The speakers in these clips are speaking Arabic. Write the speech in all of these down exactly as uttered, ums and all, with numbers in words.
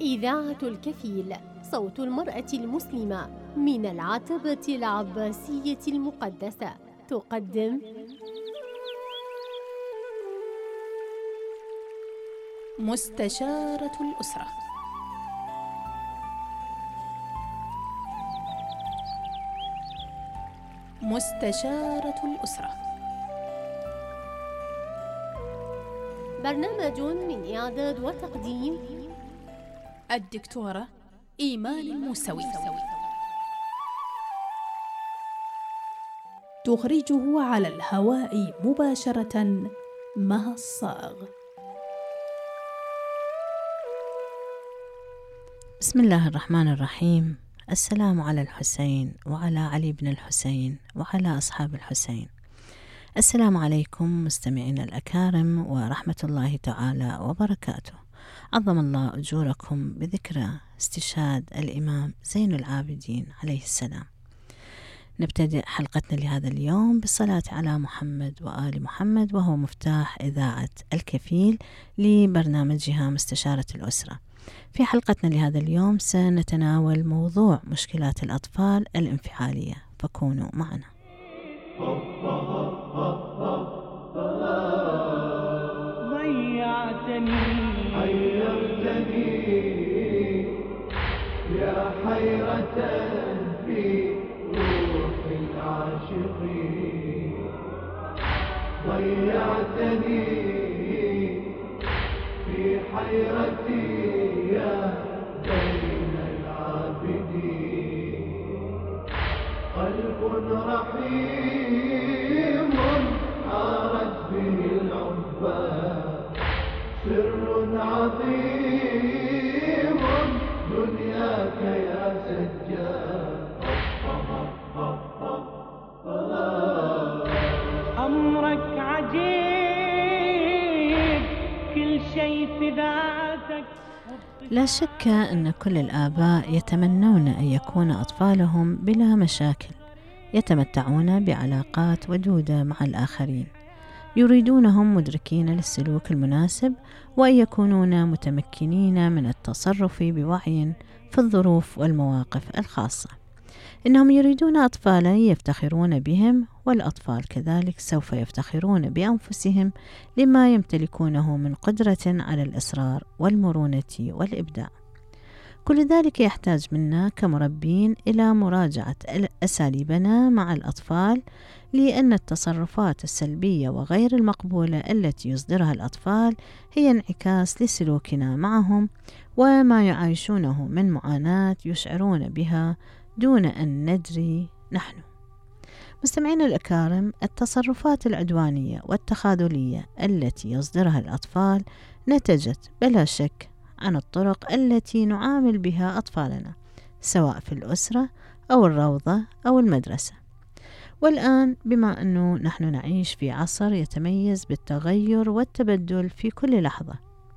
إذاعة الكفيل، صوت المرأة المسلمة من العتبة العباسية المقدسة، تقدم مستشارة الأسرة. مستشارة الأسرة برنامج من إعداد وتقديم الدكتورة إيمان الموسوي، تخرجه على الهواء مباشرة مها الصاغ. بسم الله الرحمن الرحيم. السلام على الحسين وعلى علي بن الحسين وعلى أصحاب الحسين. السلام عليكم مستمعينا الأكارم ورحمة الله تعالى وبركاته. عظم الله أجوركم بذكرى استشهاد الإمام زين العابدين عليه السلام. نبتدئ حلقتنا لهذا اليوم بالصلاة على محمد وآل محمد، وهو مفتاح إذاعة الكفيل لبرنامجها مستشارة الأسرة. في حلقتنا لهذا اليوم سنتناول موضوع مشكلات الأطفال الانفعالية، فكونوا معنا. ضيعتني حيرتني يا حيرة في روح العاشقين، ضيعتني في حيرتي يا بين العابدين، قلب رحيم حارت به العباد، سر عظيم دنياك يا سجاد، أمرك عجيب كل شيء في ذاتك. لا شك أن كل الآباء يتمنون أن يكون أطفالهم بلا مشاكل، يتمتعون بعلاقات ودودة مع الآخرين، يريدونهم مدركين للسلوك المناسب، وأن يكونون متمكنين من التصرف بوعي في الظروف والمواقف الخاصة. إنهم يريدون أطفالا يفتخرون بهم، والأطفال كذلك سوف يفتخرون بأنفسهم لما يمتلكونه من قدرة على الإصرار والمرونة والإبداع. كل ذلك يحتاج منا كمربين إلى مراجعة أساليبنا مع الأطفال، لأن التصرفات السلبية وغير المقبولة التي يصدرها الأطفال هي انعكاس لسلوكنا معهم، وما يعيشونه من معاناة يشعرون بها دون أن ندري نحن. مستمعين الأكارم، التصرفات العدوانية والتخاذلية التي يصدرها الأطفال نتجت بلا شك عن الطرق التي نعامل بها أطفالنا، سواء في الأسرة أو الروضة أو المدرسة. والآن بما أنه نحن نعيش في عصر يتميز بالتغير والتبدل في كل لحظة،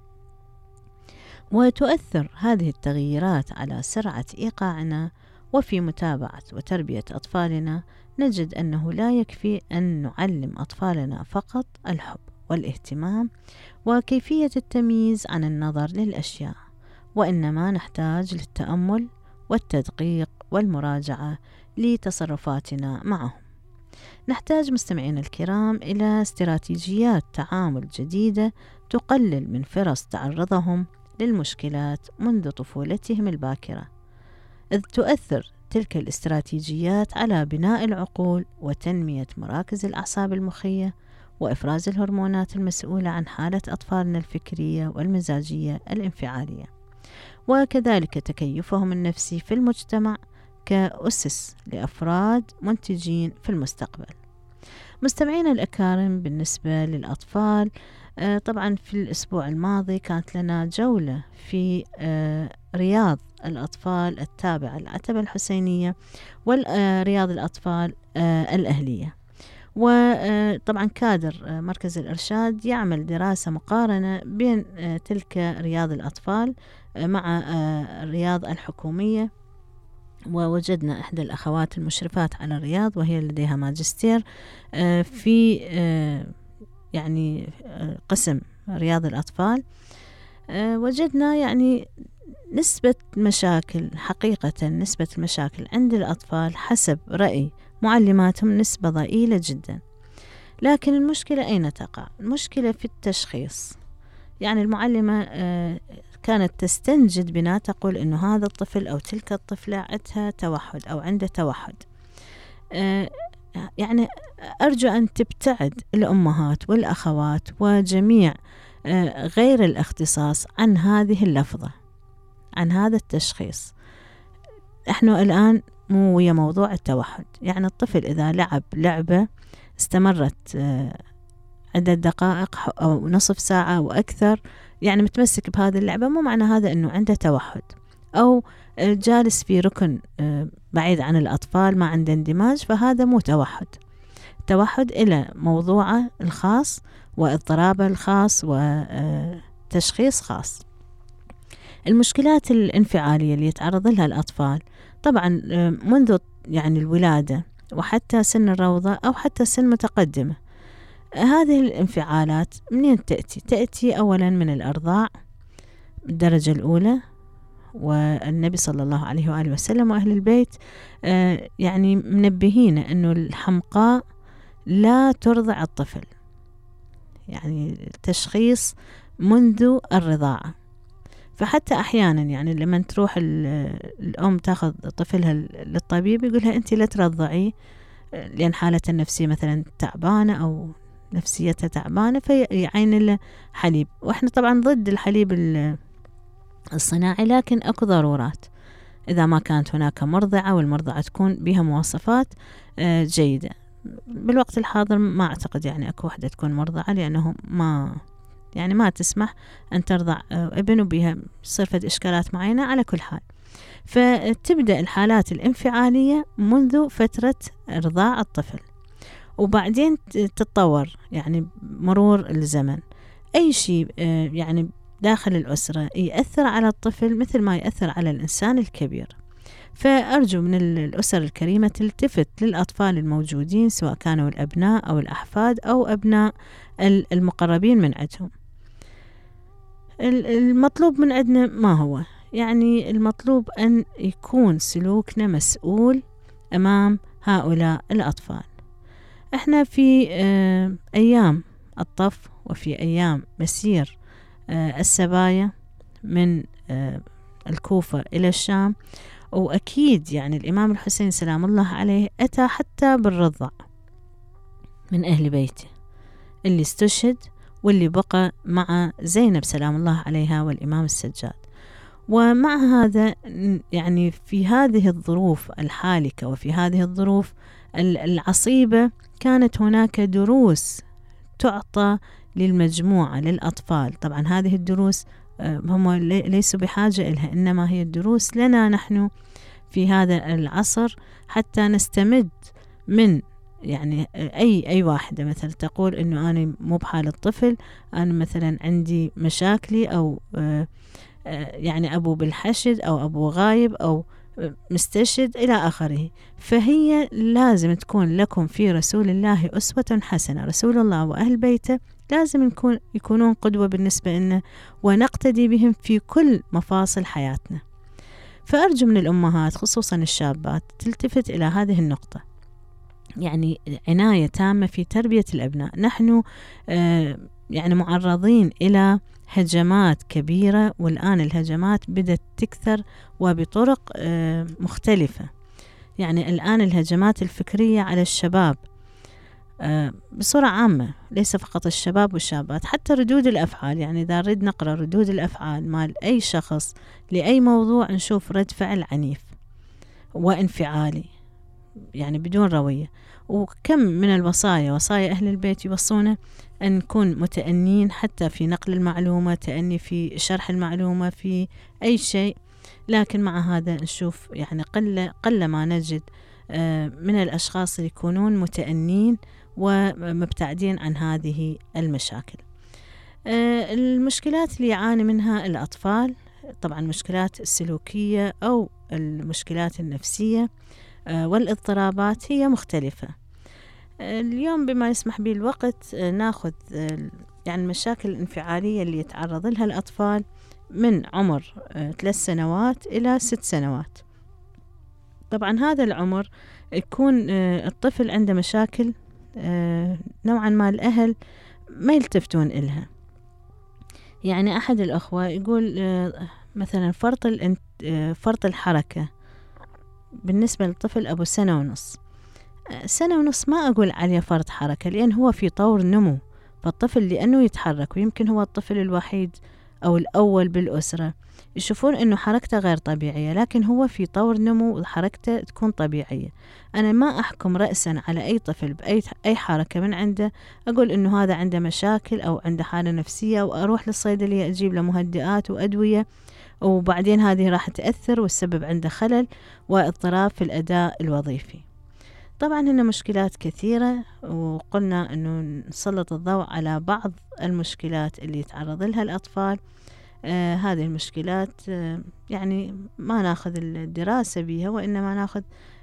وتؤثر هذه التغييرات على سرعة إيقاعنا وفي متابعة وتربية أطفالنا، نجد أنه لا يكفي أن نعلم أطفالنا فقط الحب والاهتمام وكيفية التمييز عن النظر للأشياء، وإنما نحتاج للتأمل والتدقيق والمراجعة لتصرفاتنا معهم. نحتاج مستمعين الكرام إلى استراتيجيات تعامل جديدة تقلل من فرص تعرضهم للمشكلات منذ طفولتهم الباكرة، إذ تؤثر تلك الاستراتيجيات على بناء العقول وتنمية مراكز الأعصاب المخية وإفراز الهرمونات المسؤولة عن حالة أطفالنا الفكرية والمزاجية الانفعالية، وكذلك تكيفهم النفسي في المجتمع كأسس لأفراد منتجين في المستقبل. مستمعين الأكارم، بالنسبة للأطفال، طبعا في الأسبوع الماضي كانت لنا جولة في رياض الأطفال التابعة للعتبة الحسينية ورياض الأطفال الأهلية. وطبعا كادر مركز الإرشاد يعمل دراسة مقارنة بين تلك رياض الأطفال مع الرياض الحكومية، ووجدنا إحدى الأخوات المشرفات على الرياض وهي لديها ماجستير في يعني قسم رياض الأطفال. وجدنا يعني نسبة مشاكل حقيقة نسبة المشاكل عند الأطفال حسب رأي معلماتهم نسبة ضئيلة جدا. لكن المشكلة أين تقع؟ المشكلة في التشخيص. يعني المعلمة كانت تستنجد بنا تقول إنه هذا الطفل أو تلك الطفلة عندها توحد أو عنده توحد. يعني أرجو أن تبتعد الأمهات والأخوات وجميع غير الاختصاص عن هذه اللفظة، عن هذا التشخيص. إحنا الآن مو ويا موضوع التوحد. يعني الطفل إذا لعب لعبة استمرت عدة دقائق أو نصف ساعة أو أكثر، يعني متمسك بهذه اللعبة، مو معنى هذا أنه عنده توحد. أو جالس في ركن بعيد عن الأطفال ما عنده اندماج، فهذا مو توحد. التوحد إلى موضوعه الخاص واضطرابه الخاص وتشخيص خاص. المشكلات الانفعالية اللي يتعرض لها الأطفال طبعا منذ يعني الولادة وحتى سن الروضة أو حتى سن متقدمة، هذه الانفعالات منين تأتي؟ تأتي أولا من الأرضاع الدرجة الأولى، والنبي صلى الله عليه وآله وسلم وأهل البيت يعني منبهين أنه الحمقاء لا ترضع الطفل. يعني تشخيص منذ الرضاعة. فحتى أحيانا يعني لما تروح الأم تأخذ طفلها للطبيب يقولها أنت لا ترضعيه لأن حالته النفسية مثلا تعبانة أو نفسيتها تعبانة فيعين له حليب. وإحنا طبعا ضد الحليب الصناعي، لكن أكو ضرورات إذا ما كانت هناك مرضعة والمرضعة تكون بها مواصفات جيدة. بالوقت الحاضر ما أعتقد يعني أكو واحدة تكون مرضعة، لأنه ما يعني ما تسمح أن ترضع ابن وبها صرفة إشكالات معينة. على كل حال فتبدأ الحالات الانفعالية منذ فترة رضاع الطفل، وبعدين تتطور يعني مرور الزمن. أي شيء يعني داخل الأسرة يأثر على الطفل مثل ما يأثر على الإنسان الكبير. فأرجو من الأسر الكريمة تلتفت للأطفال الموجودين سواء كانوا الأبناء أو الأحفاد أو أبناء المقربين من عندهم. المطلوب من عندنا ما هو؟ يعني المطلوب أن يكون سلوكنا مسؤول أمام هؤلاء الأطفال. احنا في أيام الطف وفي أيام مسير السبايا من الكوفة إلى الشام، وأكيد يعني الإمام الحسين سلام الله عليه أتى حتى بالرضع من أهل بيته اللي استشهد واللي بقى مع زينب سلام الله عليها والإمام السجاد. ومع هذا يعني في هذه الظروف الحالكة وفي هذه الظروف العصيبة كانت هناك دروس تعطى للمجموعة للأطفال. طبعا هذه الدروس هم ليسوا بحاجة إلها، إنما هي الدروس لنا نحن في هذا العصر حتى نستمد من يعني أي أي واحدة مثلا تقول إنه أنا مو بحال الطفل، أنا مثلا عندي مشاكلي أو يعني أبو بالحشد أو أبو غايب أو مستشهد إلى آخره. فهي لازم تكون لكم في رسول الله أسوة حسنة. رسول الله وأهل بيته لازم يكون يكونون قدوة بالنسبة لنا ونقتدي بهم في كل مفاصل حياتنا. فأرجو من الأمهات خصوصا الشابات تلتفت إلى هذه النقطة، يعني عناية تامة في تربية الأبناء. نحن آه يعني معرضين إلى هجمات كبيرة، والآن الهجمات بدأت تكثر وبطرق آه مختلفة. يعني الآن الهجمات الفكرية على الشباب آه بصورة عامة، ليس فقط الشباب والشابات، حتى ردود الأفعال. يعني إذا نريد نقرأ ردود الأفعال مال أي شخص لأي موضوع نشوف رد فعل عنيف وانفعالي يعني بدون روية. وكم من الوصايا وصايا أهل البيت يوصونا أن نكون متأنين حتى في نقل المعلومة، تأني في شرح المعلومة في أي شيء. لكن مع هذا نشوف يعني قل قل ما نجد من الأشخاص اللي يكونون متأنين ومبتعدين عن هذه المشاكل. المشكلات اللي يعاني منها الأطفال طبعا المشكلات السلوكية أو المشكلات النفسية والاضطرابات هي مختلفة. اليوم بما يسمح به الوقت ناخذ يعني المشاكل الانفعالية اللي يتعرض لها الأطفال من عمر ثلاث سنوات إلى ست سنوات. طبعا هذا العمر يكون الطفل عنده مشاكل نوعا ما الأهل ما يلتفتون إلها. يعني أحد الأخوة يقول مثلا فرط فرط الحركة بالنسبة للطفل أبو سنة ونص. سنة ونص ما أقول عليه فرط حركة، لأن هو في طور نمو، فالطفل لأنه يتحرك ويمكن هو الطفل الوحيد أو الأول بالأسرة يشوفون أنه حركته غير طبيعية، لكن هو في طور نمو وحركته تكون طبيعية. أنا ما أحكم رأسا على أي طفل بأي أي حركة من عنده، أقول أنه هذا عنده مشاكل أو عنده حالة نفسية وأروح للصيدلية أجيب له مهدئات وأدوية، وبعدين هذه راح تأثر والسبب عنده خلل واضطراب في الأداء الوظيفي. طبعا هنا مشكلات كثيرة، وقلنا أنه نسلط الضوء على بعض المشكلات اللي يتعرض لها الأطفال. آه هذه المشكلات آه يعني ما ناخذ الدراسة بها، وإنما ناخذ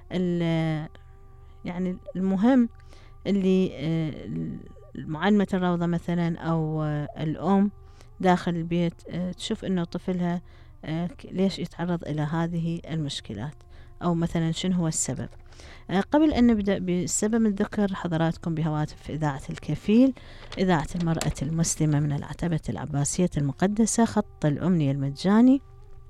يعني المهم اللي آه معلمة الروضة مثلا أو آه الأم داخل البيت آه تشوف أنه طفلها آه ليش يتعرض إلى هذه المشكلات، أو مثلا شنو هو السبب. قبل أن نبدأ بالسبب نذكر حضراتكم بهواتف إذاعة الكفيل، إذاعة المرأة المسلمة من العتبة العباسية المقدسة. خط الأمنية المجاني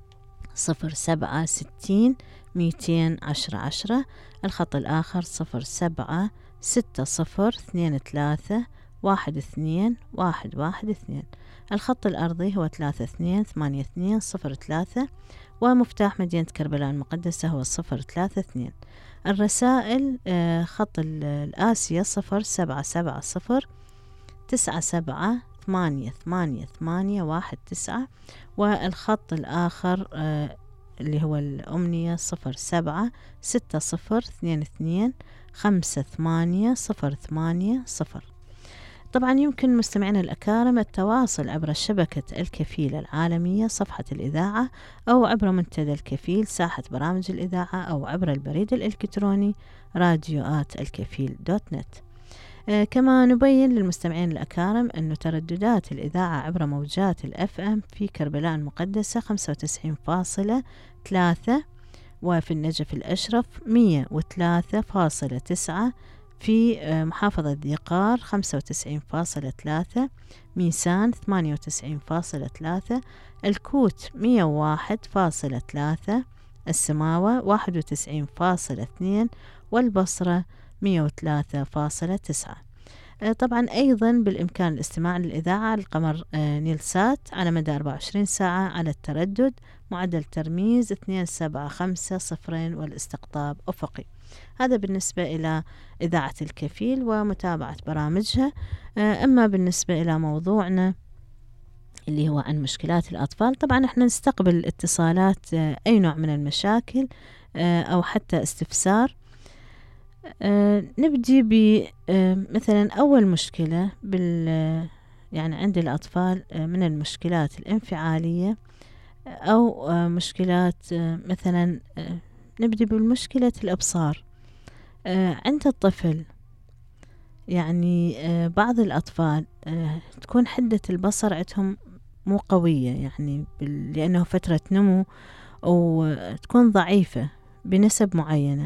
صفر سبعة ستين ميتين عشرة عشرة. الخط الآخر صفر سبعة ستة صفر اثنين ثلاثة واحد اثنين واحد واحد اثنين. الخط الأرضي هو ثلاثة اثنين ثمانية اثنين صفر ثلاثة، ومفتاح مدينة كربلاء المقدسة هو صفر ثلاثة اثنين. الرسائل خط الآسيا صفر سبعة سبعة صفر تسعة سبعة ثمانية ثمانية ثمانية واحد تسعة. والخط الآخر اللي هو الأمنية صفر سبعة ستة صفر اثنين اثنين خمسة ثمانية صفر ثمانية صفر. طبعا يمكن مستمعينا الأكارم التواصل عبر شبكة الكفيل العالمية صفحة الإذاعة، أو عبر منتدى الكفيل ساحة برامج الإذاعة، أو عبر البريد الإلكتروني راديو آت الكفيل دوت نت. آه كما نبين للمستمعين الأكارم أن ترددات الإذاعة عبر موجات الأف أم في كربلاء المقدسة خمسة وتسعين فاصلة ثلاثة، وفي النجف الأشرف مية وثلاثة فاصلة تسعة، في محافظة ذي قار خمسة وتسعين فاصلة ثلاثة، ميسان ثمانية وتسعين فاصلة ثلاثة، الكوت مية وواحد فاصلة ثلاثة، السماوة واحد وتسعين فاصلة اثنين، والبصرة مية وثلاثة فاصلة تسعة. طبعا أيضا بالإمكان الاستماع للإذاعة على القمر نيلسات على مدى أربعة وعشرين ساعة على التردد معدل ترميز اثنين سبعة خمسة صفرين والاستقطاب أفقي. هذا بالنسبة إلى إذاعة الكفيل ومتابعة برامجها. أما بالنسبة إلى موضوعنا اللي هو عن مشكلات الأطفال، طبعا احنا نستقبل اتصالات أي نوع من المشاكل أو حتى استفسار. نبدي بمثلا أول مشكلة بال يعني عند الأطفال من المشكلات الانفعالية أو مشكلات مثلا نبدي بالمشكلة الإبصار. عند الطفل يعني بعض الأطفال تكون حدة البصر عندهم مو قوية، يعني لأنه فترة نمو وتكون ضعيفة بنسب معينة.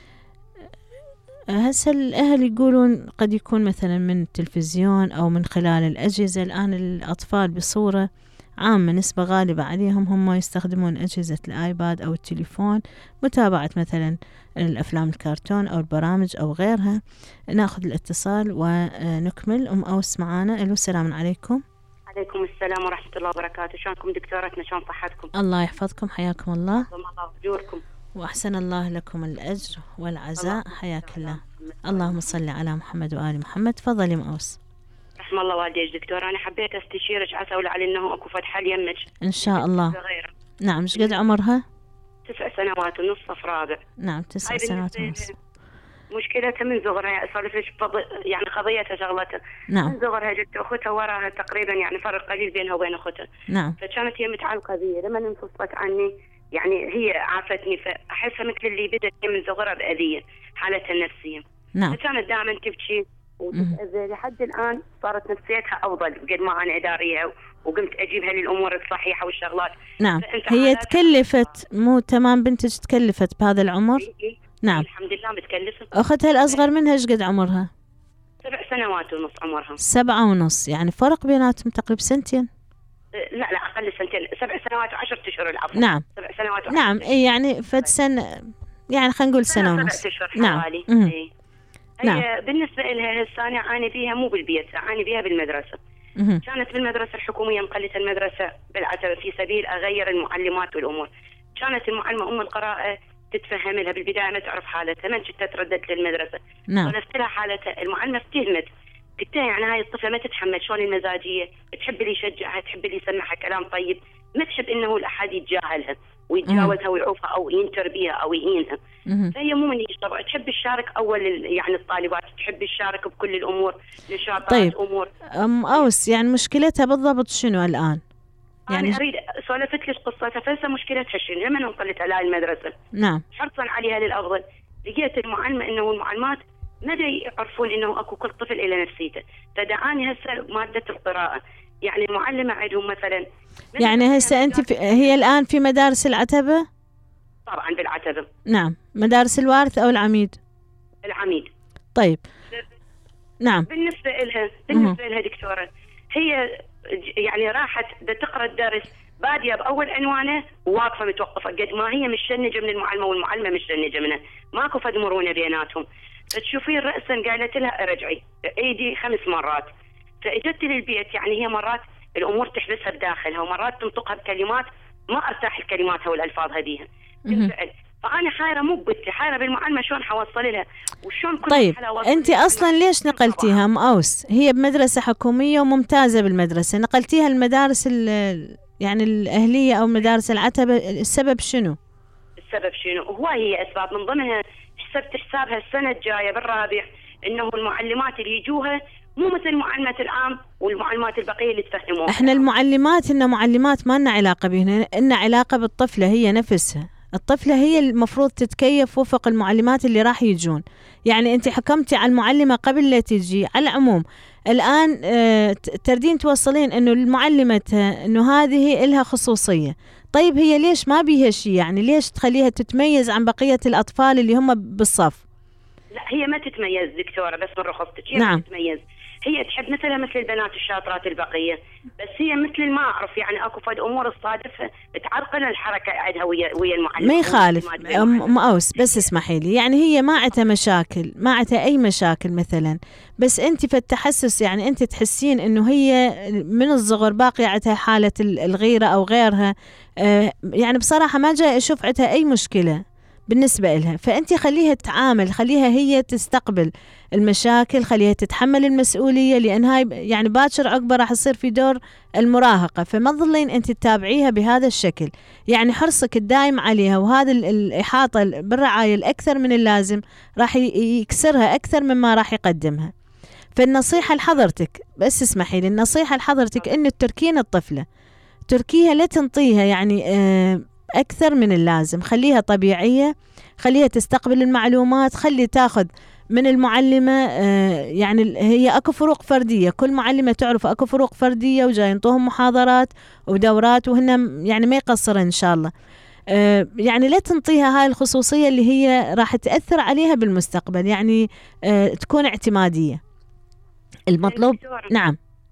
هسه الأهل يقولون قد يكون مثلا من التلفزيون أو من خلال الأجهزة. الآن الأطفال بصورة عامة نسبة غالبة عليهم هم يستخدمون أجهزة الآيباد أو التليفون، متابعة مثلا الأفلام الكرتون أو البرامج أو غيرها. ناخذ الاتصال ونكمل. أم أوس معانا. ألو، السلام عليكم. عليكم السلام ورحمة الله وبركاته. شلونكم دكتورتنا؟ شلون صحتكم؟ الله يحفظكم، حياكم الله. الله أجوركم وأحسن الله لكم الأجر والعزاء، حياك الله. اللهم صل على محمد وآل محمد. تفضلي أم أوس. رحم الله والديك دكتور. أنا حبيت استشيرك عسى على أنه أكو فتحة ليمك إن شاء الله. صغيرة. نعم. إيش قد عمرها؟ تسع سنوات ونص، صف رابع. نعم، تسع سنوات ونص. مشكلتها من صغرها أسولف يعني قضيتها شغلتها. نعم. من صغرها جت أختها وراها تقريبا، يعني فرق قليل بينها وبين أختها. نعم. فكانت هي متعلقة بي. لما انفصلت عني يعني هي عافتني، فأحسها مثل اللي بدت من صغرها بأذية حالتها النفسية. نعم. فكانت دائما تبكي وتتأذى لحد الآن صارت نفسيتها أفضل قد ما أنا أداريها وقمت أجيبها للأمور الصحيحة والشغلات. نعم هي تكلفت مو تمام بنتك تكلفت بهذا العمر؟ إيه؟ نعم الحمد لله متكلفة. أختها الأصغر منها إيش قد عمرها؟ سبع سنوات ونص عمرها. سبعة ونص يعني فرق بيناتهم تقريبا سنتين. لا لا أقل سنتين، سبع سنوات وعشرة أشهر العفو. نعم سبع سنوات وعشرة. نعم إيه يعني فد سنة يعني خلينا نقول سنة ونص. سبع أشهر نعم. حوالي. إيه. نعم. هي بالنسبة لها هسه أنا أعاني فيها مو بالبيت، أعاني فيها بالمدرسة. مم. كانت بالمدرسة الحكومية مقلة المدرسة بالعتبة في سبيل أغير المعلمات والأمور. كانت المعلمة أم القراءة تتفهم لها بالبداية ما تعرف حالتها، من شتت ردت للمدرسة. نعم. طلبت لها حالتها، المعلمة افتهمت، قلت لها يعني هاي الطفلة ما تتحمل شلون المزاجية، تحب اللي يشجعها، تحب اللي يسمعها كلام طيب، ما تحب إنه الأحد يتجاهلها ويتجاوزها ويعوفها أو ينتر بيها أو يهينها. مم. فهي مو من طبعا تحب الشارك أول يعني الطالبات تحب الشارك بكل الأمور، نشاطات طيب. أمور. أم أوس يعني مشكلتها بالضبط شنو الآن؟ يعني أنا أريد سولفت لك قصتها، فهسه مشكلتها شنو؟ لما انقلت على المدرسة نعم حرصا عليها للأفضل، لقيت المعلمة إنه المعلمات ما يعرفون إنه أكو كل طفل إلى نفسيته، فدعاني هسه مادة القراءة. يعني المعلمة عندهم مثلا يعني هسه أنت في هي الآن في مدارس العتبة؟ طبعا بالعتبة. نعم مدارس الوارث أو العميد؟ العميد. طيب نعم. بالنسبة لها بالنسبة لها دكتورة هي يعني راحت تقرأ الدرس بادية بأول عنوانه وواقفة متوقفة، قد ما هي مشنجة من المعلمة والمعلمة مشنجة منها، ماكو فد مرونة بيناتهم. فتشوفين رأسا قالت لها ارجعي ايدي خمس مرات، فاجت للبيت يعني هي مرات الامور تحبسها بداخلها ومرات تنطقها بكلمات ما ارتاح لكلماتها والالفاظ هذيها بالفعل. فانا حايره مو بنتي حايره بالمعلمه شلون حوصل لها وشلون كل طيب انت اصلا ليش نقلتيها ام اوس؟ هي بمدرسه حكوميه وممتازه بالمدرسه، نقلتيها المدارس يعني الاهليه او مدارس العتبه، السبب شنو؟ السبب شنو؟ هو هي اسباب من ضمنها حسبت حسابها السنه الجايه بالرابع انه المعلمات اللي يجوها مو مثل معلمة العام والمعلمات البقية اللي تفهموها. احنا المعلمات إن معلمات ما لنا علاقة بهنا، إن علاقة بالطفلة هي نفسها. الطفلة هي المفروض تتكيف وفق المعلمات اللي راح يجون. يعني أنت حكمتي على المعلمة قبل لا تجي. على العموم الآن اه تردين توصلين إنه المعلمة إنه هذه إلها خصوصية. طيب هي ليش ما بيها شيء؟ يعني ليش تخليها تتميز عن بقية الأطفال اللي هم بالصف؟ لا هي ما تتميز دكتورة، بس من رخصتك هي نعم. ما تتميز، هي تحب مثلها مثل البنات الشاطرات البقية، بس هي مثل ما أعرف يعني أكو فد أمور الصادفة تعرقل الحركة عندها ويا ويا المعلم. ما يخالف أم أوس، بس اسمحي لي، يعني هي ما عندها مشاكل، ما عندها أي مشاكل مثلا، بس أنت في التحسس يعني أنت تحسين إنه هي من الصغر باقي عندها حالة الغيرة أو غيرها. آه يعني بصراحة ما جاي أشوف عندها أي مشكلة بالنسبة لها، فأنت خليها تتعامل، خليها هي تستقبل المشاكل، خليها تتحمل المسؤولية، لأن هاي يعني باكر عقبة راح يصير في دور المراهقة، فما تظلين أنت تتابعيها بهذا الشكل. يعني حرصك الدائم عليها وهذا الإحاطة بالرعاية الأكثر من اللازم راح يكسرها أكثر مما راح يقدمها. فالنصيحة لحضرتك، بس اسمحي لي، النصيحة لحضرتك إنه تركين الطفلة، تركيها لا تنطيها يعني آه أكثر من اللازم، خليها طبيعية، خليها تستقبل المعلومات، خلي تاخذ من المعلمة آه يعني هي أكو فروق فردية، كل معلمة تعرف أكو فروق فردية وجاي ينطوهم محاضرات ودورات وهن يعني ما يقصر إن شاء الله. آه يعني لا تنطيها هاي الخصوصية اللي هي راح تأثر عليها بالمستقبل، يعني آه تكون اعتمادية. المطلوب نعم.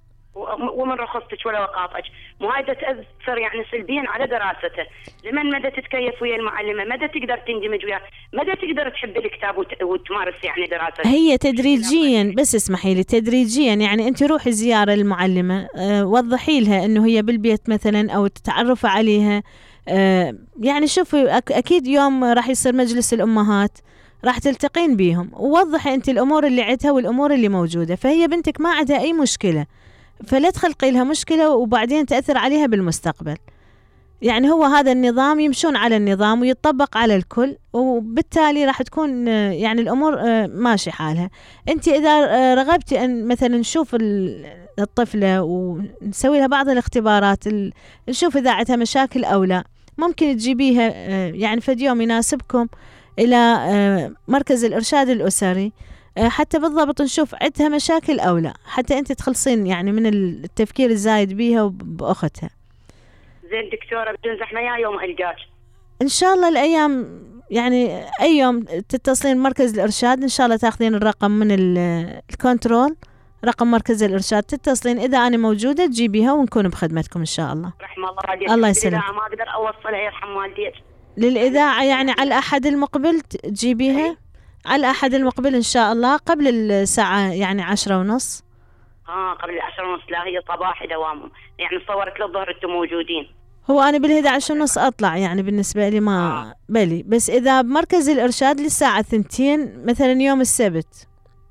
ومن رخصتك ولا وقاطعك، مو هاي تأثر يعني سلبيا على دراسته، لمن مدى تتكيف ويا المعلمة، مدى تقدر تندمج وياه، مدى تقدر تحب الكتاب وت... وتمارس يعني دراستها. هي تدريجيا، بس اسمحي لي، تدريجيا يعني انت روحي زيارة للمعلمة، أه وضحي لها انه هي بالبيت مثلا او تتعرف عليها، أه يعني شوفي أك... اكيد يوم راح يصير مجلس الامهات راح تلتقين بيهم، ووضحي انت الامور اللي عندها والامور اللي موجودة، فهي بنتك ما عندها اي مشكلة، فلا تخلقي لها مشكلة وبعدين تأثر عليها بالمستقبل. يعني هو هذا النظام، يمشون على النظام ويطبق على الكل، وبالتالي راح تكون يعني الأمور ماشي حالها. أنت إذا رغبتي أن مثلا نشوف الطفلة ونسوي لها بعض الاختبارات، نشوف إذا عندها مشاكل أو لا، ممكن تجيبيها يعني في يوم يناسبكم إلى مركز الإرشاد الأسري حتى بالضبط نشوف عندها مشاكل أو لا، حتى أنت تخلصين يعني من التفكير الزايد بيها وبأختها. زين دكتورة بدون زحمة يا يوم ألقاك إن شاء الله الأيام، يعني أي يوم تتصلين مركز الإرشاد إن شاء الله تاخذين الرقم من الكنترول، رقم مركز الإرشاد، تتصلين إذا أنا موجودة تجيبيها ونكون بخدمتكم إن شاء الله. رحم الله والديك. الله يسلمك. ما أقدر أوصلها يرحم والديك. للإذاعة يعني على الأحد المقبل تجيبيها، على الأحد المقبل إن شاء الله قبل الساعة يعني عشرة ونص. آه قبل العشرة ونص. لا هي صباحي دوام، يعني صورت للظهر أنتم موجودين. هو أنا بالإحدى عشر ونص أطلع يعني بالنسبة لي ما آه. بلي، بس إذا بمركز الإرشاد للساعة ثنتين مثلا يوم السبت.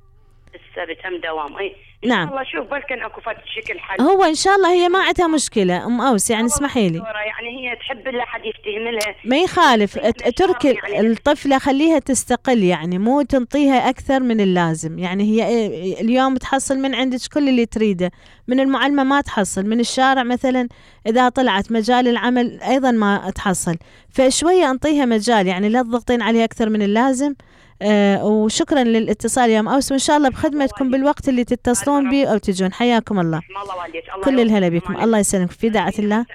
السبت هم دوام. أي نعم. والله شوف بلكن اكو فد شكل حل. هو ان شاء الله هي ما عندها مشكله ام اوس، يعني اسمحي لي. يعني هي تحب لا حد يفتهم لها. ما يخالف، اترك يعني الطفله خليها تستقل، يعني مو تنطيها اكثر من اللازم. يعني هي اليوم تحصل من عندك كل اللي تريده، من المعلمه ما تحصل، من الشارع مثلا اذا طلعت مجال العمل ايضا ما تحصل، فشويه انطيها مجال، يعني لا تضغطين عليها اكثر من اللازم. آه وشكرا للاتصال يا ام اوس، وان شاء الله بخدمتكم بالوقت اللي تتصلون به او تجون. حياكم الله. كل الهلا بكم. الله يسلمك في داعة الله.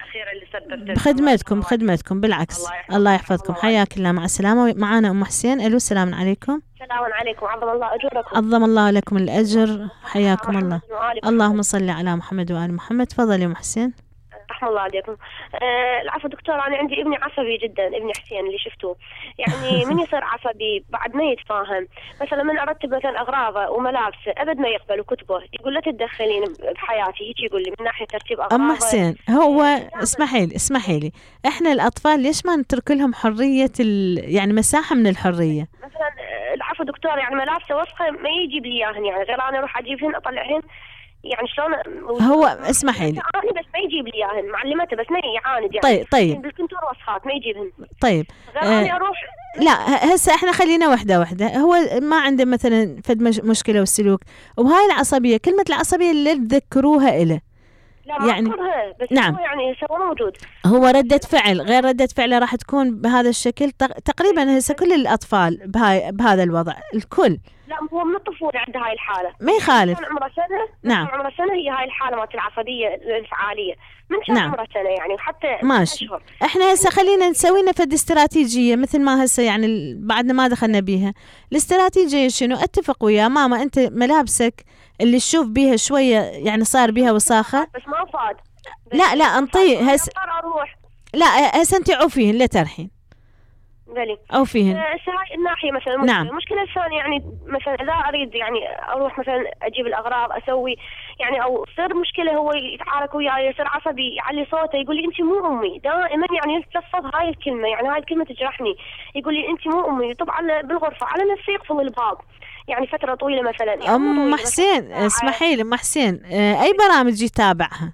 بخدمتكم بخدمتكم بالعكس. الله يحفظكم. حياك الله. مع السلامه. معنا ام حسين. الو السلام عليكم. السلام عليكم. عظم الله اجوركم. عظم الله لكم الاجر. حياكم الله. اللهم صل على محمد وآل محمد. تفضلي ام حسين. رحم الله عليكم. آه العفو دكتور، أنا عندي ابني عصبي جدا، ابني حسين اللي شفتوه، يعني من يصير عصبي بعد ما يتفاهم. مثلا من أرتب مثلا أغراضه وملابسه أبد ما يقبل، وكتبه يقول لا تتدخلين بحياتي، هيك يقول لي من ناحية ترتيب أغراضه. أم حسين هو اسمحي لي اسمحي لي إحنا الأطفال ليش ما نترك لهم حرية يعني مساحة من الحرية؟ مثلا العفو دكتور، يعني ملابسه وسخة ما يجيب لي إياهن، يعني غير أنا أروح أجيبهن أطلعهن، يعني شلون هو اسمحي لي يعاند بس ما يجيب لي اياهن، معلمته بس ما يعاند يعني. طيب طيب بالكنتور وسخات ما يجيبهن. طيب آه اروح لا هسه احنا خلينا وحده وحده. هو ما عنده مثلا فد مشكله والسلوك، وهاي العصبيه كلمه العصبيه اللي تذكروها إله لا ما يعني بس نعم. هو يعني هو موجود، هو ردة فعل غير ردة فعله راح تكون بهذا الشكل. تقريبا هسه كل الأطفال بهاي بهذا الوضع الكل. لا هو من الطفولة عنده هاي الحالة، ما يخالف. من عمره سنة نعم عمره سنة هي هاي الحالة مالت العصبية الانفعالية من كان نعم. عمره سنة يعني، وحتى ماشي أشهر. احنا هسه خلينا نسوي لنا فد استراتيجية مثل ما هسه يعني بعدنا ما دخلنا بيها. الاستراتيجية شنو؟ اتفق ويا ماما انت ملابسك اللي تشوف بيها شوية يعني صار بيها وساخة بس ما فاد. لا لا انطي هسه اروح لا هسه انت عوفيهن لا ترحين بلي عوفيهن. هاي الناحية مثلا مشكلة. نعم. المشكلة الثانية يعني مثلا إذا أريد يعني أروح مثلا أجيب الأغراض أسوي يعني أو تصير مشكلة هو يتعارك وياي يصير عصبي يعلي صوته يقول لي أنت مو أمي، دائما يعني يلتفظ هاي الكلمة، يعني هاي الكلمة تجرحني، يقول لي أنت مو أمي. طبعا بالغرفة على نفسي يقفل الباب يعني فترة طويلة مثلا. يعني أم حسين اسمحي لي أم حسين أي برامج يتابعها؟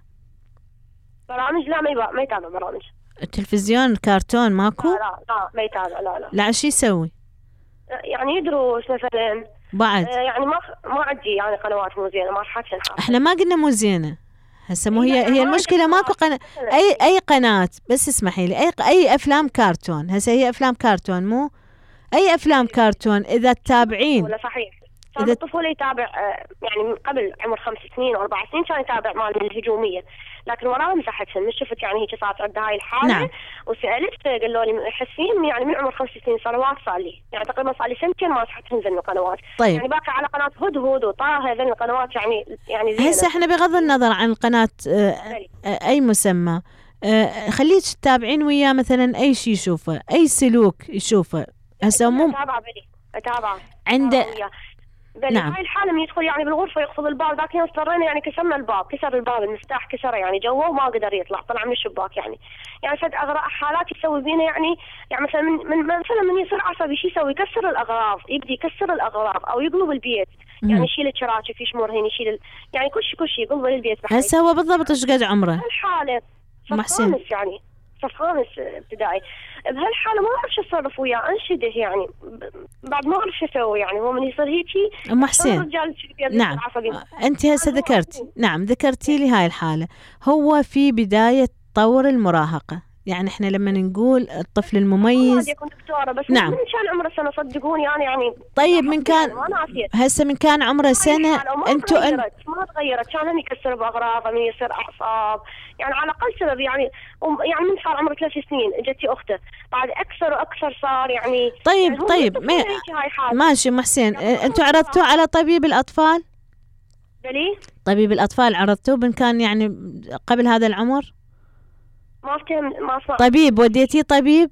برامج لا ما يبقى ما يتابع برامج. التلفزيون كرتون ماكو؟ لا لا لا ما يتابع. لا لا لا شو يسوي؟ يعني يدرس مثلا بعد آه يعني ما ما عندي يعني قنوات مو زينه، ما حاكي. احنا ما قلنا مو زينه هسه، مو هي هي المشكله ماكو قناه اي اي قناه. بس اسمحي لي اي اي افلام كرتون هسه هي افلام كرتون مو اي افلام كرتون اذا تتابعين. ولا صحيح صار الطفوله يتابع آه يعني من قبل عمر خمس سنين واربع سنين كان يتابع مال الهجوميه، لكن وراها مسحتهم. مش شفت يعني هيك صارت عندها هاي الحاله. نعم. وسالت قالوا لي حسين يعني من عمر خمس سنين سنوات صار لي يعني تقريبا صار لي سنتين ما مسحتهم ذن القنوات. طيب. يعني باقي على قناه هدهد وطه ذن القنوات يعني يعني زينه. هسه احنا بغض النظر عن القناه آه اي مسمى آه خليك تتابعين وياه مثلا اي شيء يشوفه اي سلوك يشوفه هسه مو اتابع بلي اتابع عنده. نعم. هاي الحالة من يدخل يعني بالغرفة يقفل الباب، ذاك يوم اضطرينا يعني كسرنا الباب، كسر الباب المفتاح كسره يعني جوا وما قدر يطلع، طلع من الشباك يعني. يعني فد أغراض حالات يسوي بينا يعني يعني مثلا من, من مثلا من يصير عصبي شو يسوي؟ يكسر الأغراض، يبدي يكسر الأغراض أو يقلب البيت، يعني يشيل الشراكف يشمر هنا يشيل ال... يعني كل شيء كل شيء يقلب البيت. هسه هو بالضبط ايش قد عمره؟ الحالة محسن يعني صف خامس ابتدائي. بهالحاله ما اعرف شو اتصرف وياه، انشده يعني بعد ما اعرف شو اسوي يعني. هو من يصير هيجي ام حسين. نعم انت هسه ذكرتي نعم ذكرتي لي هاي الحاله. هو في بدايه طور المراهقه يعني إحنا لما نقول الطفل المميز يكون دكتورة بس نعم. من كان عمره سنة صدقوني يعني يعني طيب من كان هسه من كان عمره سنة أنتوا أن... ما تغيرت كان هم يكسر بأغراض من يصير أعصاب يعني على أقل سبب يعني يعني من صار عمره ثلاث سنين اجتي أخته بعد أكثر وأكثر صار يعني طيب يعني طيب ما... ماشي أم حسين يعني أنتوا عرضتوا على طبيب الأطفال؟ بلي؟ طبيب الأطفال عرضتوه بن كان يعني قبل هذا العمر؟ ما فهم ما اسمع. طبيب وديتيه طبيب؟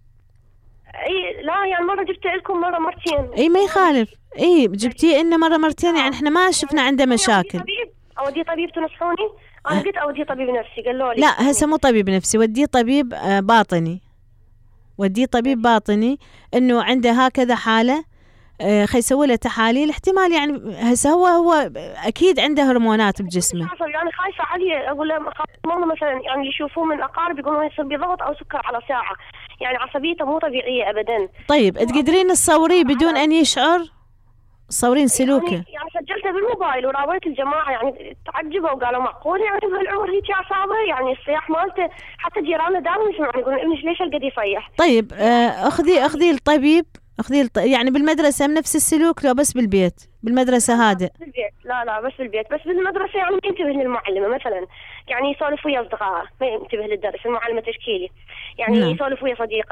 اي لا يعني مرة جبت لكم مرة مرتين. اي ما يخالف، اي جبتيه انه مرة مرتين يعني احنا ما شفنا عنده مشاكل. اوديه طبيب تنصحوني؟ انا قلت اوديه طبيب نفسي قالوا لي لا هسه مو طبيب نفسي، وديه طبيب باطني، وديه طبيب باطني انه عنده هكذا حالة خي يسوي له تحاليل احتمال يعني هسه هو هو اكيد عنده هرمونات بجسمه. يعني خايفه عليه اقول له ماما مثلا يعني يشوفوه من اقارب يقولون يصير بضغط او سكر على ساعه، يعني عصبيته مو طبيعيه ابدا. طيب تقدرين تصوريه بدون ان يشعر؟ تصورين سلوكه؟ يعني, يعني سجلته بالموبايل وراويت الجماعه يعني تعجبوا وقالوا معقول يعني بهالعمر هيك اعصابه، يعني الصياح مالته حتى جيراننا دائما يسمعون يقولون ابنك ليش هالقد يصيح. طيب اخذي اخذي الطبيب اخذي الط... يعني بالمدرسة نفس السلوك لو بس بالبيت؟ بالمدرسة هذا؟ بالبيت لا لا بس بالبيت، بس بالمدرسة يعني ما ينتبه للمعلمة مثلا، يعني يسولف ويا أصدقائه ما ينتبه للدرس، المعلمة تشكيلي يعني نعم. يسولف ويا صديقه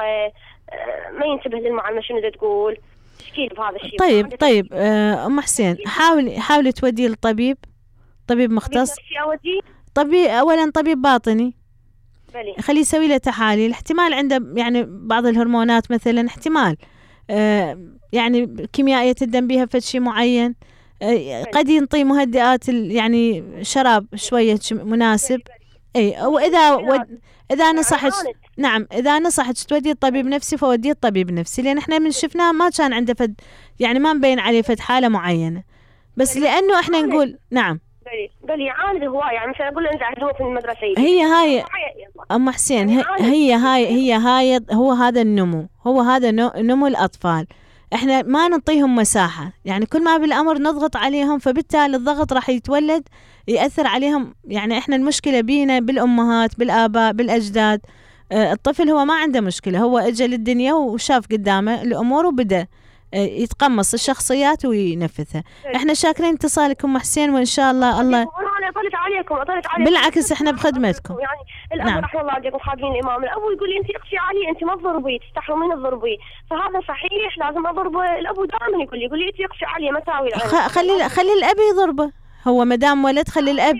ما ينتبه للمعلمة شنو دا تقول، تشكيلي بهذا الشيء. طيب طيب أم حسين حاولي حاولي توديه للطبيب، طبيب مختص. طبيب طبيب أولا طبيب باطني بلي. خليه يسوي له تحاليل، احتمال عنده يعني بعض الهرمونات مثلا، احتمال آه يعني كيميائية الدم بيها فد شيء معين، آه قد ينطي مهدئات يعني شراب شوية مناسب. اي واذا ود اذا نصحت نعم اذا نصحت تودي الطبيب نفسي فودي الطبيب نفسي، لان احنا من شفناه ما كان عنده فد يعني ما مبين عليه فد حالة معينة، بس لانه احنا نقول نعم بلي بلي يعاند هواية، يعني مثلا اقول له انت عندهم في المدرسة هي هاي ام حسين هي, هي هاي هي هاي هو هذا النمو، هو هذا نمو الاطفال، احنا ما نعطيهم مساحة، يعني كل ما بالامر نضغط عليهم فبالتالي الضغط راح يتولد يأثر عليهم، يعني احنا المشكلة بينا بالامهات بالاباء بالاجداد. اه الطفل هو ما عنده مشكلة، هو اجى للدنيا وشاف قدامه الامور وبدأ يتقمص الشخصيات وينفذها. احنا شاكرين اتصالكم ام حسين وان شاء الله الله انا اطلت عليكم اطلت عليكم بالعكس احنا بخدمتكم. يعني الاب نعم. رحمه الله عليكم خادمين الامام، الابو يقول لي انت اقسي علي انت ما تضربي تستحرمين تضربي، فهذا صحيح لازم اضربه. الابو دائما يقول لي يقول لي انت اقسي علي ما تاوي خ... خلي خلي الاب يضربه، هو ما دام ولد خلي الاب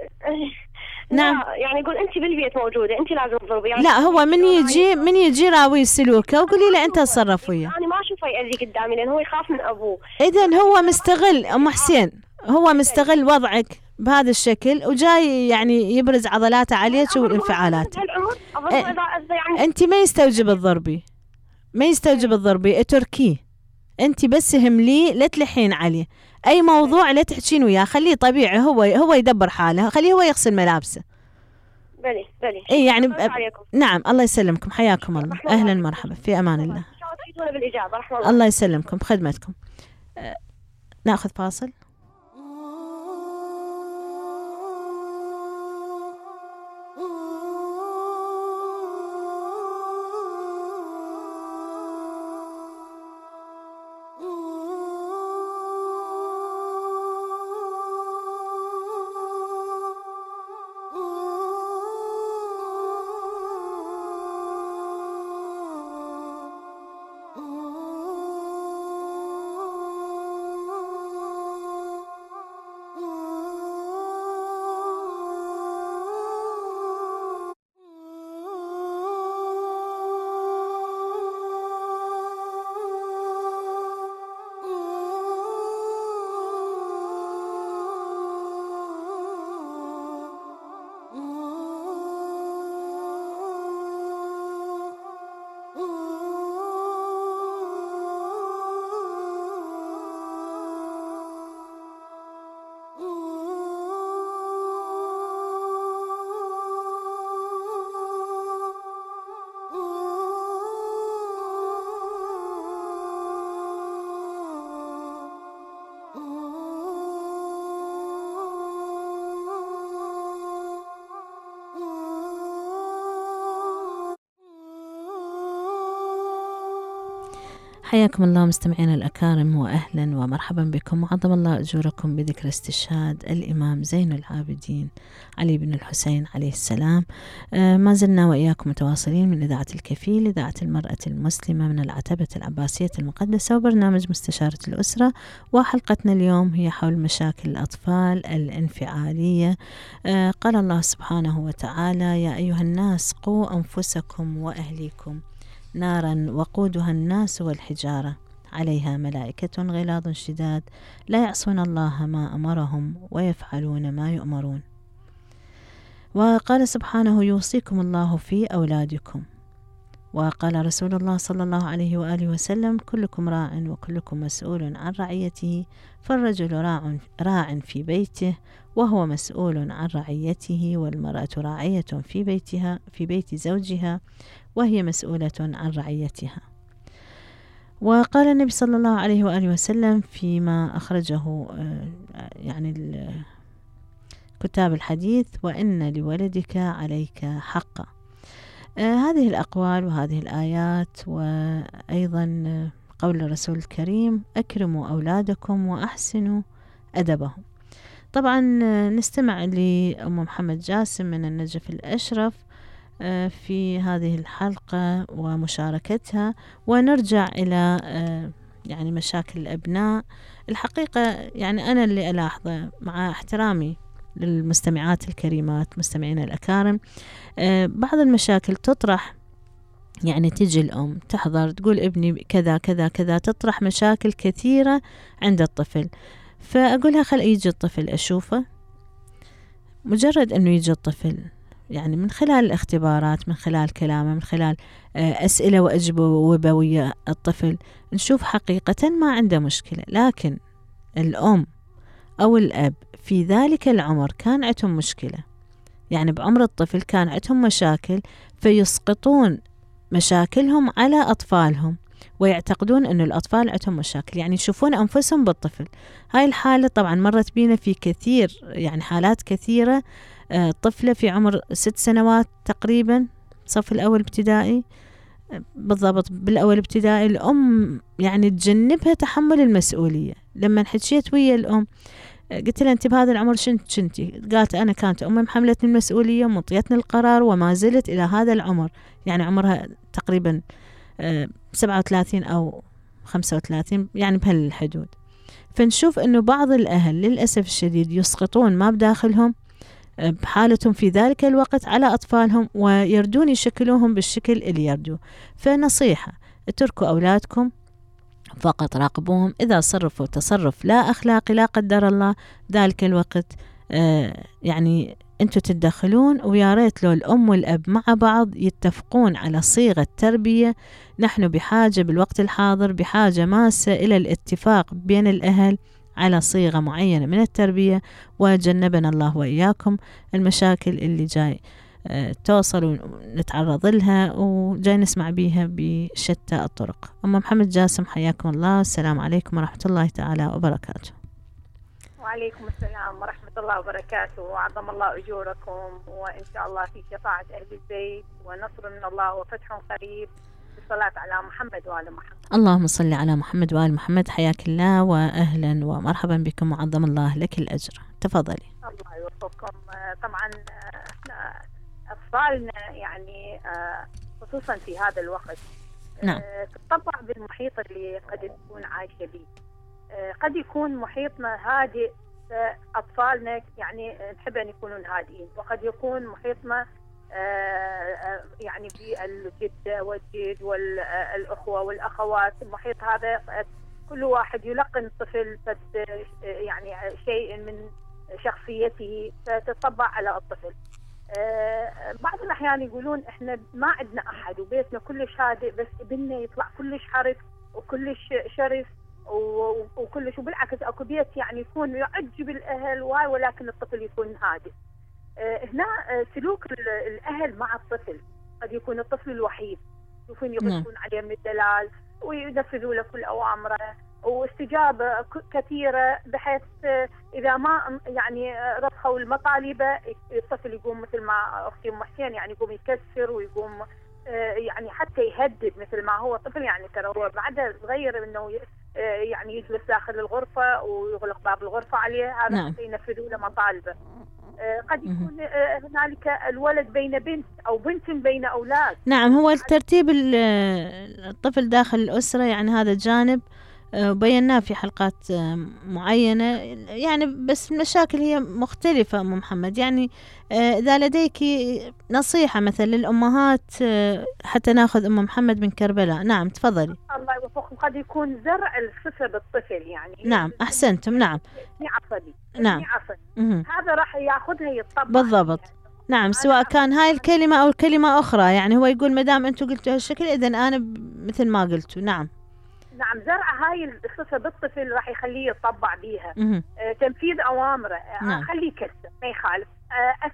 نعم يعني يقول انت بالبيت موجوده انت لازم تضربي، يعني لا هو من يجي من يجي راوي سلوكه وقولي له انت تصرف وياه. انا ما اشوفه يأذي قدامي لان هو يخاف من ابوه. اذا هو مستغل ام حسين، هو مستغل وضعك بهذا الشكل وجاي يعني يبرز عضلاته عليك وانفعالاته. يعني انت ما يستوجب الضربي، ما يستوجب الضربي اتركيه، انت بس همليه لا تلحين عليه اي موضوع لا تحكين وياه، خليه طبيعي هو هو يدبر حاله، خليه هو يغسل ملابسه. بلي بلي اي يعني ب... نعم الله يسلمكم حياكم الله اهلا مرحبا في امان الله. الله يسلمكم بخدمتكم. أه... ناخذ فاصل. حياكم الله مستمعينا الأكارم، وأهلا ومرحبا بكم، وعظم الله أجوركم بذكر استشهاد الإمام زين العابدين علي بن الحسين عليه السلام. آه ما زلنا وإياكم متواصلين من إذاعة الكفيل، إذاعة المرأة المسلمة من العتبة العباسية المقدسة، وبرنامج مستشارة الأسرة. وحلقتنا اليوم هي حول مشاكل الأطفال الانفعالية. آه قال الله سبحانه وتعالى: يا أيها الناس قوا أنفسكم وأهليكم نارا وقودها الناس والحجارة عليها ملائكة غلاظ شداد لا يعصون الله ما أمرهم ويفعلون ما يؤمرون. وقال سبحانه: يوصيكم الله في أولادكم. وقال رسول الله صلى الله عليه وآله وسلم: كلكم راع وكلكم مسؤول عن رعيته، فالرجل راع, راع في بيته وهو مسؤول عن رعيته، والمرأة راعية في بيتها في بيت زوجها وهي مسؤولة عن رعيتها. وقال النبي صلى الله عليه وآله وسلم فيما أخرجه يعني كتاب الحديث: وإن لولدك عليك حقا. آه هذه الأقوال وهذه الآيات، وأيضا قول الرسول الكريم: أكرموا أولادكم وأحسنوا أدبهم. طبعا نستمع لأم محمد جاسم من النجف الأشرف آه في هذه الحلقة ومشاركتها، ونرجع إلى آه يعني مشاكل الأبناء. الحقيقة يعني أنا اللي ألاحظه مع احترامي للمستمعات الكريمات مستمعين الأكارم، آه بعض المشاكل تطرح، يعني تجي الأم تحضر تقول ابني كذا كذا كذا، تطرح مشاكل كثيرة عند الطفل، فأقولها خل يجي الطفل أشوفه. مجرد أنه يجي الطفل يعني من خلال الاختبارات، من خلال كلامه، من خلال آه أسئلة وأجوبة ويا الطفل، نشوف حقيقة ما عنده مشكلة. لكن الأم أو الأب في ذلك العمر كان عندهم مشكلة، يعني بعمر الطفل كان عندهم مشاكل، فيسقطون مشاكلهم على أطفالهم ويعتقدون أن الأطفال عندهم مشاكل، يعني يشوفون أنفسهم بالطفل. هاي الحالة طبعا مرت بينا في كثير، يعني حالات كثيرة. آه طفلة في عمر ست سنوات تقريبا، صف الأول ابتدائي بالضبط، بالأول ابتدائي، الأم يعني تجنبها تحمل المسؤولية. لما حكيت ويا الأم قلت لها: أنت بهذا العمر شنت شنتي؟ قالت: أنا كانت أمي محملتني المسؤولية ومطيتني القرار وما زلت إلى هذا العمر، يعني عمرها تقريبا سبعة وثلاثين أو خمسة وثلاثين، يعني بهالحدود. فنشوف أنه بعض الأهل للأسف الشديد يسقطون ما بداخلهم بحالتهم في ذلك الوقت على أطفالهم، ويردون يشكلوهم بالشكل اللي يردوه. فنصيحة: اتركوا أولادكم، فقط راقبوهم. إذا صرفوا تصرف لا أخلاقي لا قدر الله، ذلك الوقت آه يعني أنتوا تتدخلون. ويا ريت لو الأم والأب مع بعض يتفقون على صيغة تربية. نحن بحاجة بالوقت الحاضر، بحاجة ماسة إلى الاتفاق بين الأهل على صيغة معينة من التربية، وجنبنا الله وإياكم المشاكل اللي جاي أه توصل ونتعرض لها وجاي نسمع بيها بشتى الطرق. أم محمد جاسم حياكم الله، السلام عليكم ورحمة الله تعالى وبركاته. وعليكم السلام ورحمة الله وبركاته، وعظم الله أجوركم، وإن شاء الله في شفاعة أهل البيت ونصر من الله وفتح قريب، بالصلاة على محمد وآل محمد. اللهم صل على محمد وآل محمد. حياك الله وأهلا ومرحبا بكم، وعظم الله لك الأجر. تفضلي. الله يوفقكم. طبعا احنا أطفالنا يعني خصوصا في هذا الوقت نعم تطبع بالمحيط اللي قد تكون عايشة به. قد يكون محيطنا هادئ، أطفالنا يعني نحب أن يكونون هادئين، وقد يكون محيطنا يعني في الجدة والجد والأخوة والأخوات. المحيط هذا كل واحد يلقن الطفل يعني شيء من شخصيته فتطبع على الطفل. بعض الأحيان يقولون إحنا ما عندنا أحد وبيتنا كلش هادئ، بس ابننا يطلع كلش حرف وكلش شرس وكلش، وبالعكس اكو بيت يعني يكون يعجب الاهل واي ولكن الطفل يكون هادئ. أه هنا أه سلوك الاهل مع الطفل، قد يكون الطفل الوحيد، يشوفون يغلقون عليه من الدلال وينفذوا له كل اوامره، واستجابه كثيره بحيث اذا ما يعني رضخوا المطالبه الطفل يقوم مثل ما اختي ام حسين يعني يقوم يكسر ويقوم يعني حتى يهدد مثل ما هو طفل، يعني ترى هو بعد صغير انه يعني يجلس داخل الغرفه ويغلق باب الغرفه عليه، هذا نعم. حتى ينفذوا له مطالبه. قد يكون هنالك الولد بين بنت او بنت بين اولاد. نعم، هو الترتيب الطفل داخل الاسره يعني هذا جانب بيناه في حلقات معينة، يعني بس المشاكل هي مختلفة أم محمد. يعني إذا لديك نصيحة مثلا للأمهات حتى ناخذ أم محمد من كربلاء. نعم تفضلي. الله يوفقكم. قد يكون زرع الصفة بالطفل يعني. نعم أحسنتم. نعم عصبي. نعم عصبي. هذا راح ياخذها يطبق بالضبط. نعم، سواء كان هاي الكلمة أو الكلمة أخرى، يعني هو يقول مدام أنتم قلتوا هالشكل إذن أنا مثل ما قلتوا. نعم نعم، زرع هاي الصفة بالطفل راح يخليه يتطبع بيها. آه، تنفيذ أوامره. نعم. خليه يكسر ما يخالف. آه،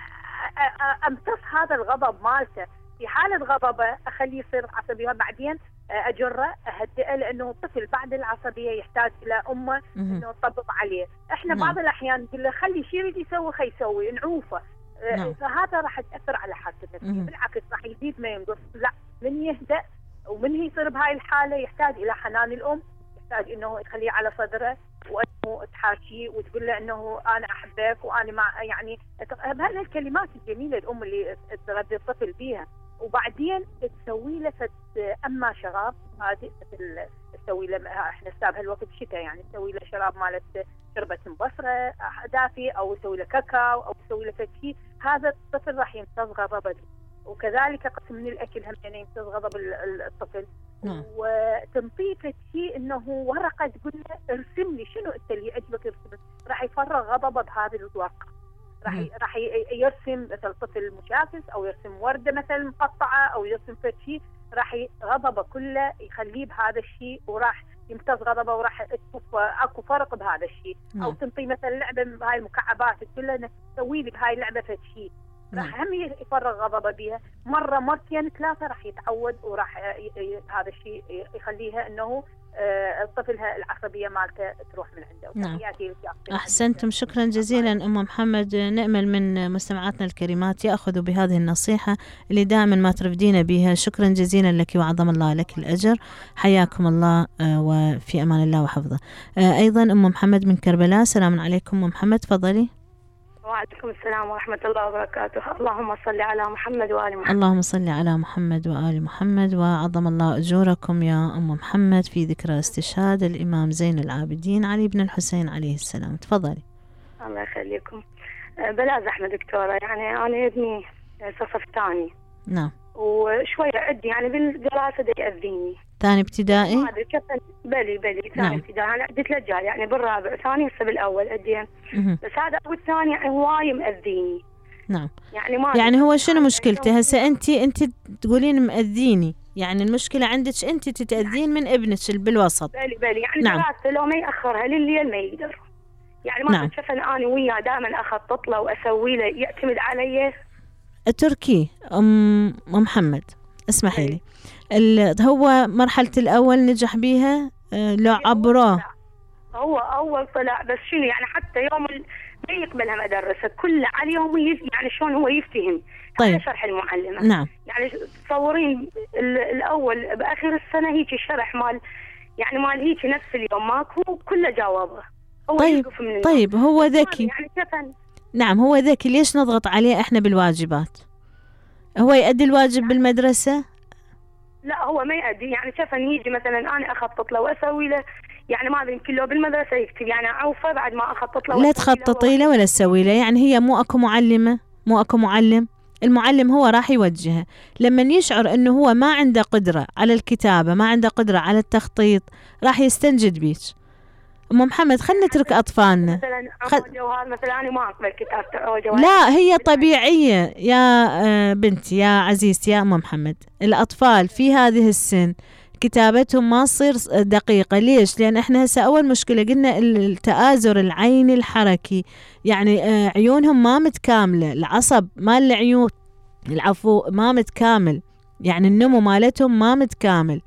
آه، أمتص هذا الغضب مالته. في حالة غضبه أخليه يصير عصبي، وبعدين أجره أهدئه، لأنه الطفل بعد العصبية يحتاج إلى أمه إنه تطبق عليه. إحنا نعم. بعض الأحيان نقول له خلي شي يريد يسوي خي يسوي، نعوفه. نعم. فهذا راح تأثر على حالته النفسية، بالعكس راح يزيد ما ينقص. لا، من يهدأ ومن يصير بهاي الحالة يحتاج إلى حنان الأم، يحتاج إنه تخليه على صدره وإنه تحاكيه وتقول له إنه أنا أحبك وأنا مع، يعني بهذه الكلمات الجميلة الأم اللي تردد الطفل بيها. وبعدين تسوي له أما شراب هادئ، مثل تسوي له، إحنا نستاب هالوقت الشتاء يعني تسوي له شراب مالت شربة مبصرة دافي، أو تسوي له كاكاو، أو تسوي له شيء. هذا الطفل راح يمتص غضبه. وكذلك قسم من الأكل هم يعني يمتص غضب الطفل. نعم. وتنطيه شيء إنه ورقة تقول له ارسم لي شنو أنت اللي عجبك ارسم، راح يفرغ غضبه بهذه الورقة. راح راح يرسم مثل طفل مشاكس، أو يرسم وردة مثل مقطعة، أو يرسم شيء، راح غضبه كله يخليه بهذا الشيء، وراح يمتص غضبه، وراح اكو فرق بهذا الشيء. او تنطي مثلا لعبه بهاي المكعبات تقول له سوي لي بهاي اللعبه فد شيء، راح هم يفرغ غضبه بها مره مرتين ثلاثه، راح يتعود، وراح هذا الشيء يخليها انه طفلها العصبيه مالته تروح من عنده. نعم. احسنتم، شكرا جزيلا ام محمد. نأمل من مستمعاتنا الكريمات ياخذوا بهذه النصيحه اللي دائما ما ترفدين بها. شكرا جزيلا لك وعظم الله لك الاجر. حياكم الله وفي امان الله وحفظه. ايضا ام محمد من كربلاء. السلام عليكم ام محمد، تفضلي. وعليكم السلام ورحمة الله وبركاته. اللهم صل على محمد وآل محمد. اللهم صل على محمد وآل محمد، وعظم الله أجوركم يا أم محمد في ذكرى استشهاد الإمام زين العابدين علي بن الحسين عليه السلام. تفضلي. الله يخليكم. بلا زحمة دكتورة، يعني أنا ابني صف ثاني. نعم. وشوية عندي يعني بالدراسة دا يأذيني. ثاني ابتدائي؟ ما أدري كيف. بلي بلي ثاني نعم. ابتدائي. أنا عندي ثلاث جال يعني بالرابع ثاني وهسه بالأول عندي. بس هذا أول ثاني يعني هواي مأذيني. نعم. يعني ما يعني هو شنو مشكلته هسه؟ أنت أنت تقولين مأذيني، يعني المشكلة عندك أنت تتأذين من ابنك بالوسط. بلي بلي يعني نعم. دراسته لو ما يأخرها لليل ما يقدر. يعني ما نعم. شوف أنا وياه دائما أخطط له وأسوي له، يعتمد علي. تركي أم محمد اسمحي لي، هو مرحلة الأول نجح بيها لو عبره؟ هو أول طلع، بس شنو يعني حتى يوم ما يقبلها مدرسة كله عليهم يعني شلون هو يفتهم. طيب. شرح المعلمة. نعم. يعني تصورين الأول بآخر السنة هيك شرح مال يعني مال هيك نفس اليوم ماكو كله جاوبه. هو طيب طيب هو ذكي. يعني كفن. نعم هو ذكي، ليش نضغط عليه احنا بالواجبات؟ هو يؤدي الواجب يعني بالمدرسة؟ لا هو ما يؤدي، يعني كفن يجي مثلا أنا أخطط له وأسوي له، يعني ما أدري يمكن لو بالمدرسة يكتب يعني أعوفه بعد ما أخطط له. لا تخططي له ولا تسوي له، يعني هي مو أكو معلمة، مو أكو معلم، المعلم هو راح يوجهه. لما يشعر أنه هو ما عنده قدرة على الكتابة، ما عنده قدرة على التخطيط، راح يستنجد بيك. أم محمد خلنا نترك أطفالنا. مثلا خل... جوهر مثلا أنا ما أقبل كتابته جوهر. لا هي طبيعية يا بنتي يا عزيزتي يا أم محمد، الأطفال في هذه السن كتابتهم ما تصير دقيقة. ليش؟ لأن احنا هسه أول مشكلة قلنا التآزر العيني الحركي، يعني عيونهم ما متكاملة، العصب مال العيون العفو ما متكامل، يعني النمو مالتهم ما متكامل.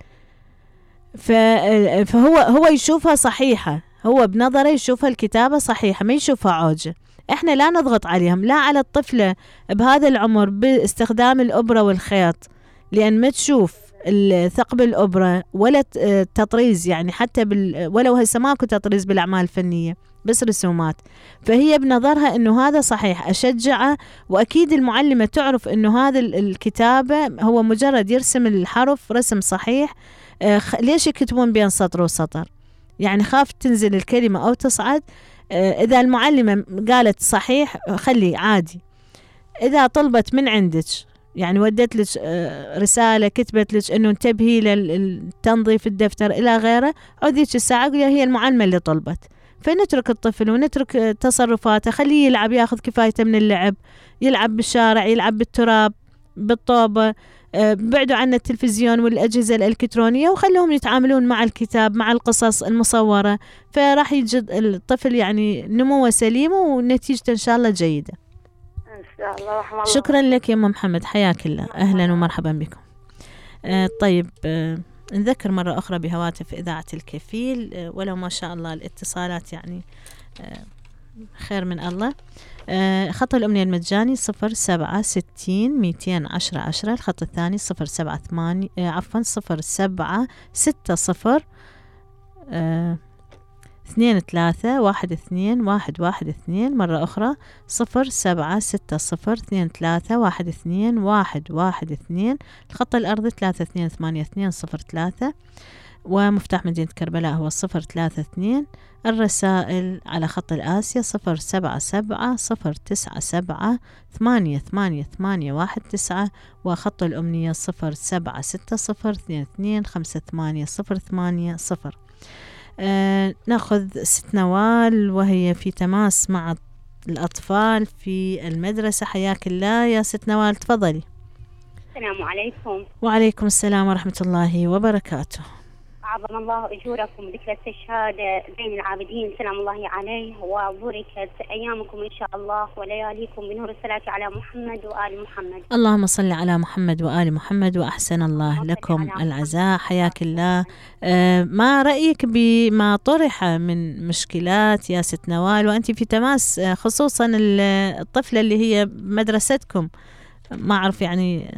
فهو هو يشوفها صحيحة، هو بنظره يشوفها الكتابة صحيحة، ما يشوفها عوجة. احنا لا نضغط عليهم، لا على الطفلة بهذا العمر باستخدام الإبرة والخيط. لأن ما تشوف ثقب الأبرة ولا تطريز، يعني حتى بال ولو هسه ماكو تطريز بالأعمال الفنية بس رسومات، فهي بنظرها إنه هذا صحيح أشجعه. وأكيد المعلمة تعرف إنه هذا الكتابة هو مجرد يرسم الحرف رسم صحيح، آه ليش يكتبون بين سطر وسطر؟ يعني خاف تنزل الكلمة أو تصعد. آه إذا المعلمة قالت صحيح خلي عادي. إذا طلبت من عندك يعني ودت لك رسالة كتبت لك إنه انتبهي للتنظيف الدفتر إلى غيره، عوديك الساعة قولي هي المعلمة اللي طلبت. فنترك الطفل ونترك تصرفاته، خليه يلعب ياخذ كفايته من اللعب، يلعب بالشارع، يلعب بالتراب بالطوبة، بعدوا عن التلفزيون والأجهزة الإلكترونية وخلوهم يتعاملون مع الكتاب مع القصص المصورة، فراح يجد الطفل يعني نموه سليم ونتيجته إن شاء الله جيدة. الله. شكرا لك يا أم محمد، حياك الله، أهلا ومرحبا بكم. آه طيب آه نذكر مرة أخرى بهواتف إذاعة الكفيل، آه ولو ما شاء الله الاتصالات يعني آه خير من الله. آه خط الأمنية المجاني صفر سبعة ستين ميتين عشرة عشرة، الخط الثاني صفر سبعة ثمانية آه عفوا صفر سبعة ستة صفر آه اثنين ثلاثة واحد اثنين واحد واحد اثنين، مرة أخرى صفر سبعة ستة صفر اثنين ثلاثة واحد اثنين واحد واحد اثنين، الخط الأرضي ثلاثة اثنين ثمانية اثنين صفر ثلاثة، ومفتاح مدينة كربلاء هو صفر ثلاثة اثنين. الرسائل على خط الآسيا صفر سبعة سبعة صفر تسعة سبعة ثمانية ثمانية ثمانية واحد تسعة، وخط الأمنية صفر سبعة ستة صفر اثنين اثنين خمسة ثمانية صفر ثمانية صفر. آه ناخذ ست نوال وهي في تماس مع الأطفال في المدرسة. حياك الله يا ست نوال، تفضلي. السلام عليكم. وعليكم السلام ورحمة الله وبركاته. أعظم الله أجوركم ذكرى الشهادة زين العابدين سلام الله عليه، وبركت أيامكم إن شاء الله ولياليكم بنور الصلاة على محمد وآل محمد. اللهم صل على محمد وآل محمد، وأحسن الله لكم العزاء. حياك الله. آه ما رأيك بما طرح من مشكلات يا ست نوال وأنت في تماس، آه خصوصا الطفلة اللي هي مدرستكم؟ ما أعرف يعني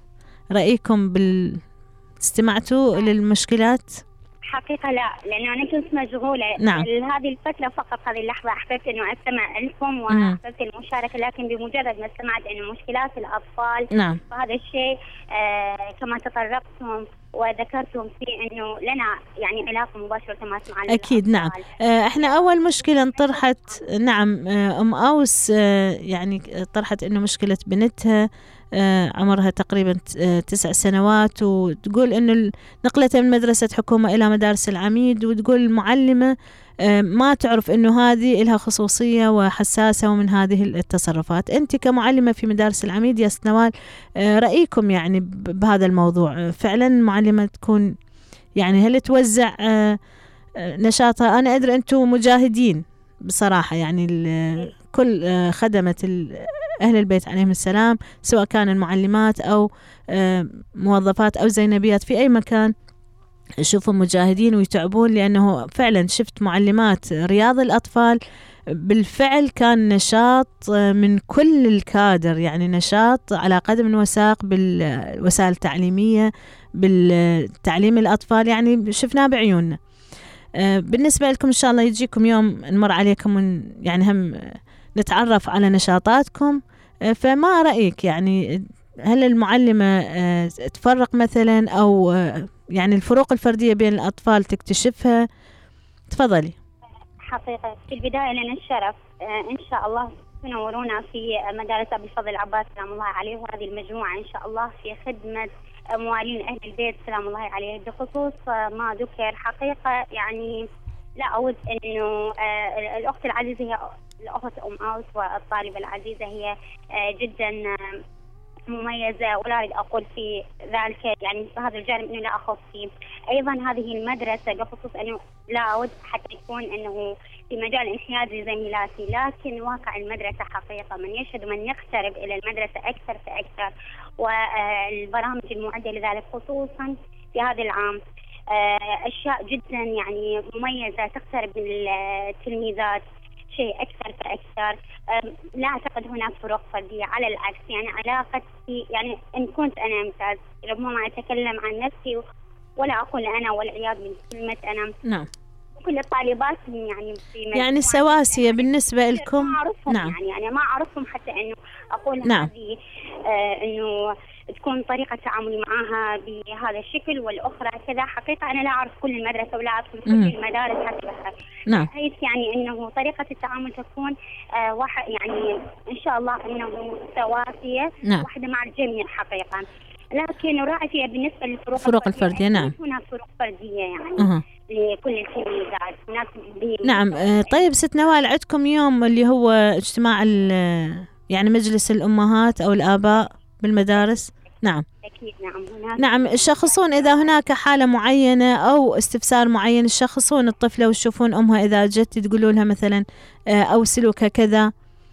رأيكم بال استمعتوا للمشكلات؟ حقيقة لا، لأن أنا كنت مشغولة. نعم. هذه الفترة فقط، هذه اللحظة أحببت أنه أستمع لكم وأحببت المشاركة، لكن بمجرد ما سمعت أنه مشكلات الأطفال، نعم، فهذا الشيء آه كما تطرقتم وذكرتم فيه أنه لنا يعني علاقة مباشرة مع أكيد. نعم. آه احنا أول مشكلة انطرحت، نعم، آه أم أوس آه يعني طرحت أنه مشكلة بنتها آه عمرها تقريبا آه تسع سنوات، وتقول أنه نقلتها من مدرسة حكومة إلى مدارس العميد، وتقول المعلمة آه ما تعرف أنه هذه لها خصوصية وحساسة ومن هذه التصرفات. أنت كمعلمة في مدارس العميد يا ست نوال، آه رأيكم يعني بهذا الموضوع؟ آه فعلا معلمة تكون يعني هل توزع آه آه نشاطها؟ أنا أدري أنتم مجاهدين بصراحة، يعني كل آه خدمة أهل البيت عليهم السلام، سواء كان المعلمات أو موظفات أو زينبيات في أي مكان، شوفوا مجاهدين ويتعبون، لأنه فعلا شفت معلمات رياض الأطفال بالفعل كان نشاط من كل الكادر، يعني نشاط على قدم وساق بالوسائل التعليمية بالتعليم الأطفال، يعني شفناه بعيوننا. بالنسبة لكم إن شاء الله يجيكم يوم نمر عليكم يعني هم نتعرف على نشاطاتكم. فما رأيك يعني هل المعلمة تفرق مثلا، أو يعني الفروق الفردية بين الأطفال تكتشفها؟ تفضلي. حقيقة في البداية لنا الشرف إن شاء الله تنورونا في مدارس أبي الفضل العباس سلام الله عليه، وهذه المجموعة إن شاء الله في خدمة موالين أهل البيت سلام الله عليه. بخصوص ما ذكر حقيقة يعني لا أود أنه الأخت العزيزة هي الأخت أم أوس والطالبة العزيزة هي جدا مميزة، ولا أريد أقول في ذلك يعني في هذا الجانب أنه لا أخف فيه. أيضا هذه المدرسة بخصوص أنه لا أود حتى يكون أنه في مجال انحياز لزميلاتي، لكن واقع المدرسة حقيقة من يشهد من يقترب إلى المدرسة أكثر فأكثر، والبرامج المعدة لذلك خصوصا في هذا العام أشياء جدا يعني مميزة تقترب من التلميذات. شيء أكثر فأكثر. لا أعتقد هناك فروق فردية، على العكس يعني علاقتي يعني إن كنت أنا أمتاز، ربما أتكلم عن نفسي ولا أقول أنا والعياذ من كلمة أنا. نعم. كل الطالبات يعني في يعني سواسية بالنسبة لكم. ما أعرفهم نعم. يعني يعني ما أعرفهم حتى إنه أقول نعم. هذه آه إنه تكون طريقة تعاملي معها بهذا الشكل والأخرى كذا. حقيقة أنا لا أعرف كل المدرسة ولا أعرف كل المدارس حتى بها. نعم. بحيث يعني إنه طريقة التعامل تكون آه واحد يعني إن شاء الله إنه سواسية. نعم. واحدة مع الجميع حقيقة. لكن نراعي فيها بالنسبة للفروق الفروق الفردية. نعم. هناك فروق فردية يعني أه. لكل التلميذات هناك. نعم. آه طيب ست نوال، عندكم يوم اللي هو اجتماع يعني مجلس الأمهات أو الآباء بالمدارس؟ نعم. أكيد نعم. هناك نعم. يشخصون إذا هناك حالة معينة أو استفسار معين، يشخصون الطفلة ويشوفون أمها إذا جت تقولوا لها مثلا أو سلوكها كذا.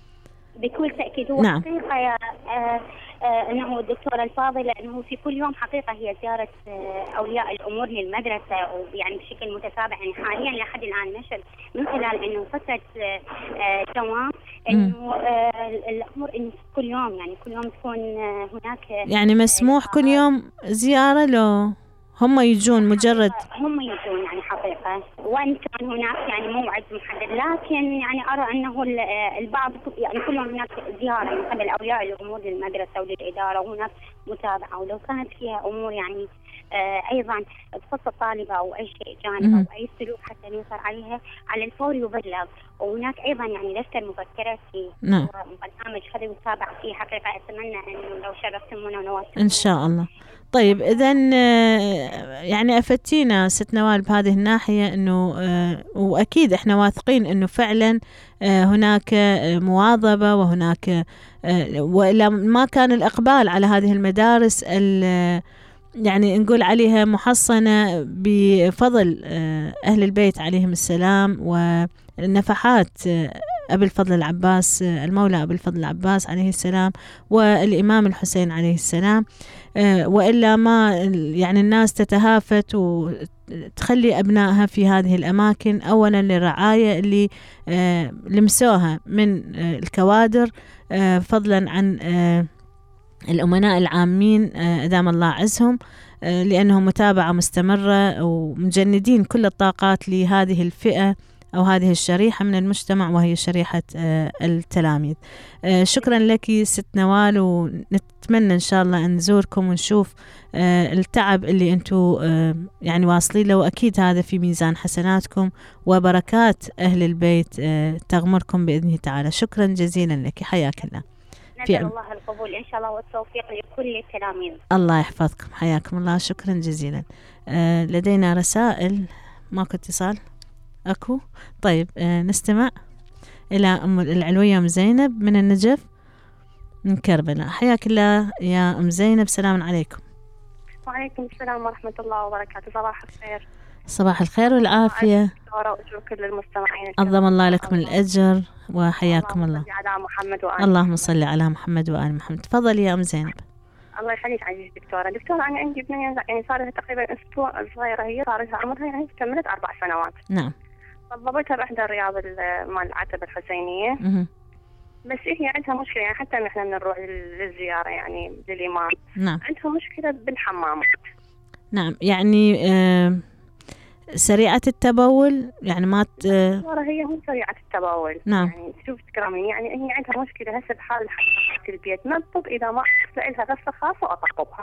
بكل تأكيد. هو نعم. حقيقة يا آه آه انه الدكتوره الفاضله انه في كل يوم حقيقه هي زياره آه اولياء الامور للمدرسه، ويعني بشكل متتابع. يعني حاليا لحد الان نشر من خلال انه فتره آه دوام انه آه الامور انه كل يوم يعني كل يوم تكون آه هناك يعني مسموح آه كل يوم زياره لو هم يجون مجرد هم يجون يعني حقيقة، وإن كان هناك يعني موعد محدد. لكن يعني أرى أنه البعض يعني كلهم هناك زيارة من قبل أولياء الأمور للمدرسة وللإدارة، وهناك متابعة. ولو كانت فيها أمور يعني آه أيضا تخص الطالبة أو أي شيء جانب أو أي سلوك حتى ينكر عليها على الفور يبلغ. وهناك أيضا يعني دفتر مذكراتي نعم. برنامج خذ وتابع فيه. حقيقة أتمنى أنه لو شرفتمونا ونواتم إن شاء الله. طيب إذن يعني أفتينا ست نوال بهذه الناحية إنه وأكيد إحنا واثقين إنه فعلا هناك مواظبة وهناك وإلا ما كان الإقبال على هذه المدارس يعني نقول عليها محصنة بفضل أهل البيت عليهم السلام ونفحات أبي الفضل العباس المولى أبي الفضل العباس عليه السلام والإمام الحسين عليه السلام. وإلا ما يعني الناس تتهافت وتخلي أبنائها في هذه الأماكن، أولا للرعاية اللي لمسوها من الكوادر فضلا عن الأمناء العامين أدام الله عزهم، لأنهم متابعة مستمرة ومجندين كل الطاقات لهذه الفئة أو هذه الشريحة من المجتمع وهي شريحة التلاميذ. شكرا لك ست نوال، ونتمنى إن شاء الله أن نزوركم ونشوف التعب اللي أنتم يعني واصلين له، وأكيد هذا في ميزان حسناتكم وبركات أهل البيت تغمركم بإذنه تعالى. شكرا جزيلا لك، حياك الله. نسأل الله القبول إن شاء الله والتوفيق لكل التلاميذ. الله يحفظكم، حياكم الله. شكرا جزيلا. لدينا رسائل. ماكو اتصال؟ أكو. طيب آه نستمع إلى أم العلوية أم زينب من النجف من كربلاء. حياك الله يا أم زينب، سلام عليكم. وعليكم السلام ورحمة الله وبركاته. صباح الخير. صباح الخير والعافية. كل المستمعين عظم الله لكم الأجر وحياكم الله. على محمد وآل اللهم صل على محمد وآل محمد. تفضلي يا أم زينب. الله يخليك عزيز دكتورة. دكتورة أنا عندي ابنية يعني صار لها تقريبا أسبوع صغيرة، هي صار لها عمرها يعني كملت أربع سنوات. نعم. ضبطتها بإحدى الرياض مال العتبة الحسينية. مه. بس هي عندها مشكلة يعني حتى نحن بنروح للزيارة يعني للإمام. نعم. عندها مشكلة بالحمامات. نعم. يعني آه سريعة التبول يعني ما ت... هي مو سريعة التبول. نعم. يعني شوف تكرمي يعني هي عندها مشكلة هسه بحال حتى البيت نطب إذا ما أغسل لها غسلة خاصة وأطبقها.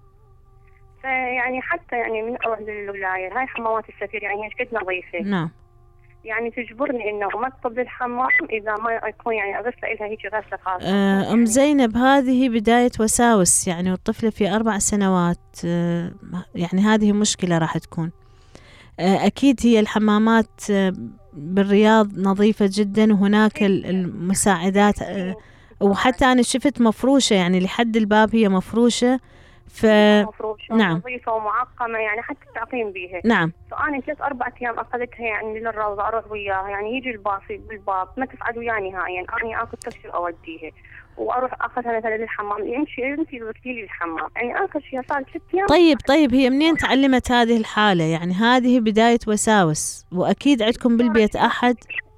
فيعني حتى يعني من أروح للولاية هاي حمامات السفير يعني هي قد نظيفة. نعم. يعني تجبرني إنه ما أطب للحمام إذا ما يكون يعني أغسل لها هيك غسلة خاصة. آه أم زينب، هذه بداية وساوس يعني، والطفلة في أربع سنوات آه يعني هذه مشكلة راح تكون. أكيد هي الحمامات بالرياض نظيفة جدا، وهناك المساعدات، وحتى أنا شفت مفروشة يعني لحد الباب هي مفروشة. ف مفروشة نعم. نظيفة ومعقمة يعني حتى التعقيم بيها. نعم. فأنا ثلاث أربع أيام أخذتها يعني للروضة أروح وياها يعني يجي الباصي بالباب ما تفعل وياني نهائيا يعني أنا آكل تكسر أوديها وأروح أخذها مثلا للحمام يمشي يمشي الوكيل للحمام يعني آخر شيء صار ست أيام. طيب طيب هي منين تعلمت هذه الحالة؟ يعني هذه بداية وساوس، وأكيد عندكم بالبيت أحد.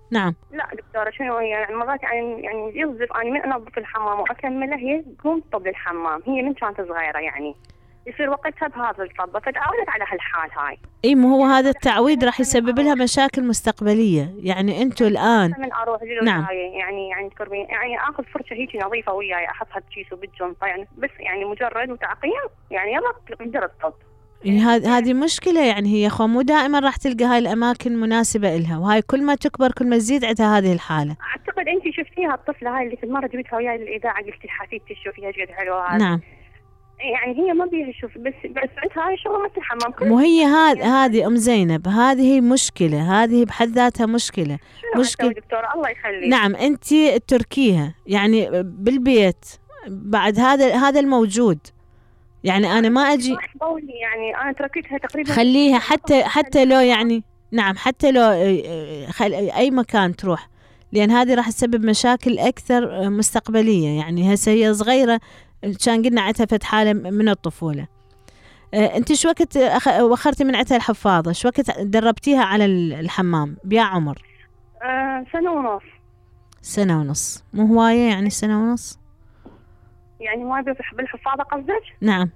نعم. لا دكتورة شنو هي يعني مرات يعني يعني يغزف أنا من أنظف الحمام وأكمله هي تقوم تطب الحمام، هي من كانت صغيرة يعني يصير وقتها بهذا الطبة، فتعودت على هالحال هاي. اي ما هو هذا التعويد راح يسبب لها مشاكل مستقبلية. يعني انتوا الآن من أروح نعم يعني يعني تكرمين يعني آخذ فرشة هيك نظيفة وياي أحطها بكيس وبالجنطة يعني بس يعني مجرد وتعقيم يعني يلا تقدر الطب. يعني هذه مشكلة. يعني هي خو مو دائما راح تلقى هاي الأماكن مناسبة إلها، وهاي كل ما تكبر كل ما تزيد عندها هذه الحالة. أعتقد أنت شفتيها الطفلة هاي اللي في مرة جبتها وياي الإذاعة قلتي حفيدتي تشوفيها جد حلوة هذه. نعم. يعني هي ما بيها شوف بس بس عندها هاي شغلة مثل الحمام. مو هي هذه هذه أم زينب، هذه مشكلة، هذه بحد ذاتها مشكلة. مشكلة دكتورة الله يخليك. نعم أنت تركيها يعني بالبيت بعد هذا هذا الموجود. يعني أنا ما أجي يعني أنا تركتها تقريبا خليها حتى حتى لو يعني نعم حتى لو أي مكان تروح، لأن هذه راح تسبب مشاكل أكثر مستقبلية. يعني هسه هي صغيرة كان قلنا عتها فت حالة من الطفولة. أنت شو وقت وخرتي من عتها الحفاضة؟ شو وقت دربتيها على الحمام بيا عمر؟ أه سنة ونص. سنة ونص مو هواية يعني سنة ونص؟ يعني ما بيفتح بالحفاضة قصدك؟ نعم.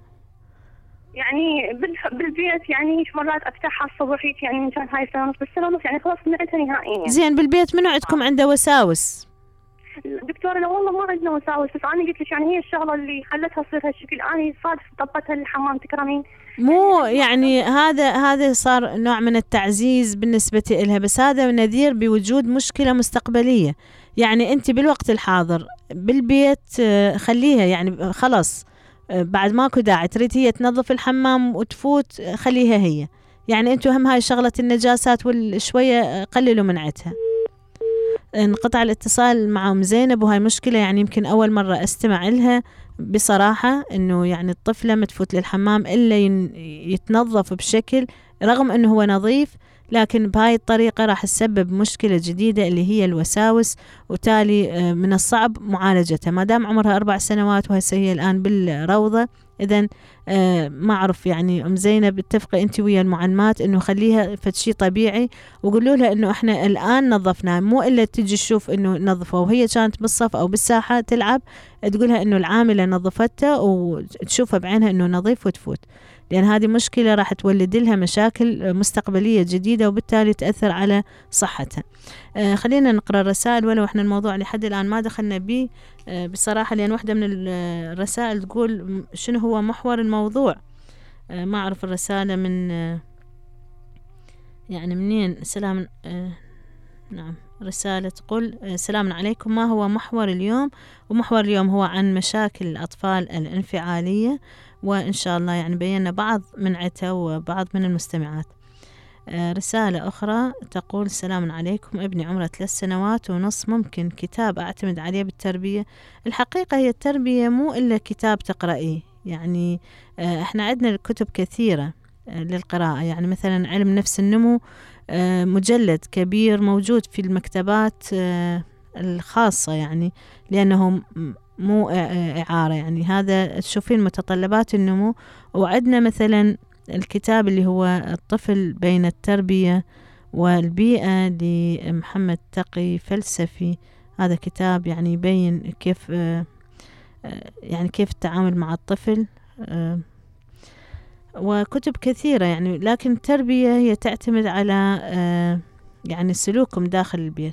يعني بالبيت يعني مرات افتحها الصبح يعني من كان هاي السنة ونص بالسنة ونص يعني خلاص سمعتها نهائيا. زين بالبيت منو عندكم عنده وساوس؟ دكتورة لا والله ما عندنا وساوس، بس أنا قلت لك يعني هي الشغلة اللي خلتها تصير هالشكل. أنا صادف طبتها الحمام تكرمين. مو يعني هذا هذا صار نوع من التعزيز بالنسبة إلها، بس هذا نذير بوجود مشكلة مستقبلية. يعني أنت بالوقت الحاضر بالبيت خليها يعني خلاص بعد ماكو داعي تريد هي تنظف الحمام وتفوت خليها هي. يعني أنتوا هم هاي شغلة النجاسات والشوية قللوا من عتها. انقطع الاتصال مع أم زينب وهاي مشكلة يعني يمكن أول مرة أستمع لها بصراحة، إنه يعني الطفلة ما تفوت للحمام إلا يتنظف بشكل رغم إنه هو نظيف، لكن بهاي الطريقة راح تسبب مشكلة جديدة اللي هي الوساوس، وتالي من الصعب معالجتها. ما دام عمرها أربع سنوات وهسه هي الآن بالروضة، إذن ما أعرف يعني أم زينب اتفقي أنت ويا المعلمات إنه خليها فتشي طبيعي، وقولوا لها إنه إحنا الآن نظفناها، مو إلا تجي تشوف إنه نظفه وهي كانت بالصف أو بالساحة تلعب تقولها إنه العاملة نظفتها وتشوفها بعينها إنه نظيف وتفوت، لأن هذه مشكلة راح تولد لها مشاكل مستقبلية جديدة وبالتالي تأثر على صحتها. آه خلينا نقرأ الرسائل، ولو إحنا الموضوع لحد الآن ما دخلنا به آه بصراحة، لأن واحدة من الرسائل تقول شنو هو محور الموضوع. آه ما أعرف الرسالة من آه يعني منين. سلام آه نعم رسالة تقول آه سلام عليكم، ما هو محور اليوم؟ ومحور اليوم هو عن مشاكل الأطفال الانفعالية، وإن شاء الله يعني بينا بعض من عتا وبعض من المستمعات. آه رسالة أخرى تقول السلام عليكم، ابني عمره ثلاث سنوات ونص، ممكن كتاب أعتمد عليه بالتربية؟ الحقيقة هي التربية مو إلا كتاب تقرأيه، يعني آه احنا عندنا كتب كثيرة آه للقراءة، يعني مثلا علم نفس النمو آه مجلد كبير موجود في المكتبات آه الخاصة، يعني لأنه مو إعارة، يعني هذا تشوفين متطلبات النمو. وعندنا مثلا الكتاب اللي هو الطفل بين التربية والبيئة لمحمد تقي فلسفي، هذا كتاب يعني يبين كيف يعني كيف التعامل مع الطفل، وكتب كثيرة يعني. لكن التربية هي تعتمد على يعني سلوكهم داخل البيت.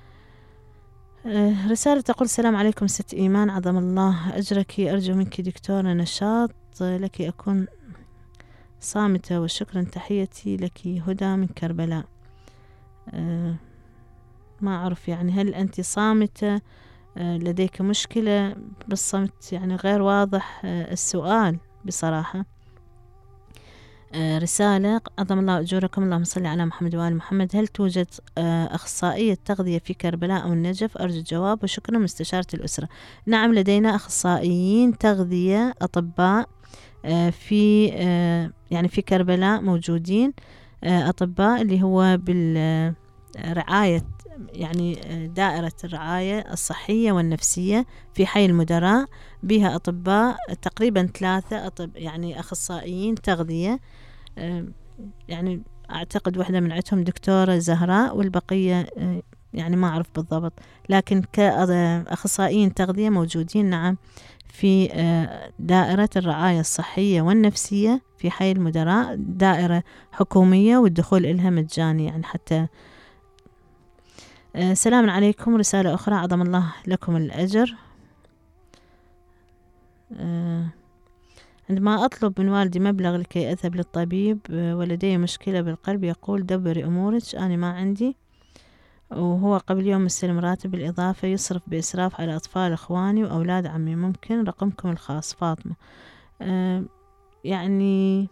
رسالة تقول السلام عليكم ست إيمان، عظم الله أجرك، أرجو منك دكتورة نشاط لك، أكون صامتة وشكرا، تحيتي لك هدى من كربلاء. أه ما أعرف يعني هل أنت صامتة أه لديك مشكلة بالصمت، يعني غير واضح أه السؤال بصراحة. أه رسالة عظم الله أجوركم، اللهم صل على محمد وآل محمد، هل توجد أه أخصائية تغذية في كربلاء أو النجف؟ أرجو الجواب وشكرا مستشارة الأسرة. نعم لدينا أخصائيين تغذية أطباء أه في أه يعني في كربلاء موجودين أه أطباء اللي هو بالرعاية، يعني دائرة الرعاية الصحية والنفسية في حي المدراء، بها أطباء تقريبا ثلاثة أطب يعني أخصائيين تغذية، يعني أعتقد واحدة من عندهم دكتورة زهراء والبقية يعني ما أعرف بالضبط، لكن كأخصائيين تغذية موجودين نعم في دائرة الرعاية الصحية والنفسية في حي المدراء، دائرة حكومية والدخول إلها مجاني يعني حتى. سلام عليكم، رسالة أخرى، عظم الله لكم الأجر. عندما أطلب من والدي مبلغ لكي أذهب للطبيب ولدي مشكلة بالقلب يقول دبري أمورك أنا ما عندي، وهو قبل يوم مستلم راتب بالإضافة يصرف بإسراف على أطفال إخواني وأولاد عمي، ممكن رقمكم الخاص؟ فاطمة. أه يعني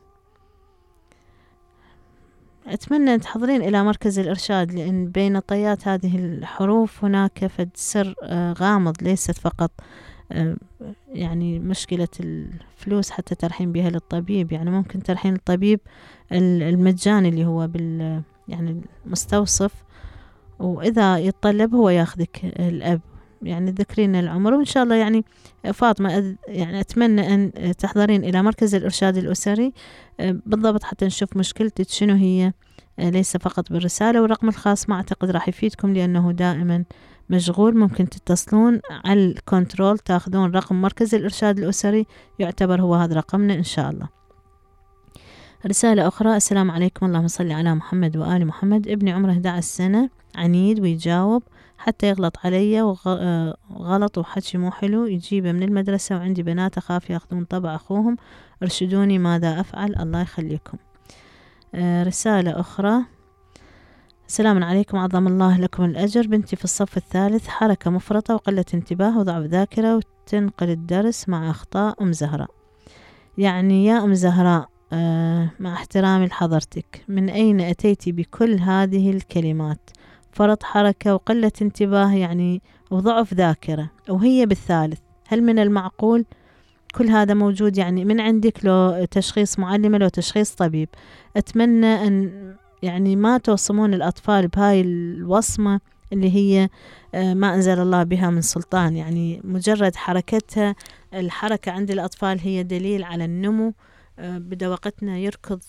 أتمنى أن تحضرين إلى مركز الإرشاد، لأن بين طيات هذه الحروف هناك فد سر أه غامض، ليست فقط أه يعني مشكلة الفلوس حتى ترحين بها للطبيب، يعني ممكن ترحين الطبيب المجاني اللي هو بال يعني المستوصف، وإذا يتطلب هو ياخذك الأب، يعني ذكرين العمر. وإن شاء الله يعني فاطمة يعني أتمنى أن تحضرين إلى مركز الإرشاد الأسري بالضبط حتى نشوف مشكلتك شنو هي، ليس فقط بالرسالة. والرقم الخاص ما أعتقد راح يفيدكم لأنه دائما مشغول، ممكن تتصلون على الكنترول تاخذون رقم مركز الإرشاد الأسري، يعتبر هو هذا رقمنا إن شاء الله. رسالة أخرى، السلام عليكم، اللهم صل على محمد وآل محمد. ابني عمره أحد عشر سنة، عنيد ويجاوب حتى يغلط علي وغلط وحكي مو حلو، يجيبه من المدرسة وعندي بنات أخاف يأخذون طبع أخوهم، ارشدوني ماذا أفعل، الله يخليكم. آه رسالة أخرى، السلام عليكم، عظم الله لكم الأجر. بنتي في الصف الثالث، حركة مفرطة وقلة انتباه وضعف ذاكرة وتنقل الدرس مع أخطاء. أم زهراء، يعني يا أم زهراء آه مع احترامي لحضرتك، من أين أتيتي بكل هذه الكلمات؟ فرط حركة وقلة انتباه يعني وضعف ذاكرة وهي بالثالث، هل من المعقول كل هذا موجود؟ يعني من عندك لو تشخيص معلمة لو تشخيص طبيب. أتمنى أن يعني ما توصمون الأطفال بهاي الوصمة اللي هي ما أنزل الله بها من سلطان، يعني مجرد حركتها، الحركة عند الأطفال هي دليل على النمو. بدا وقتنا يركض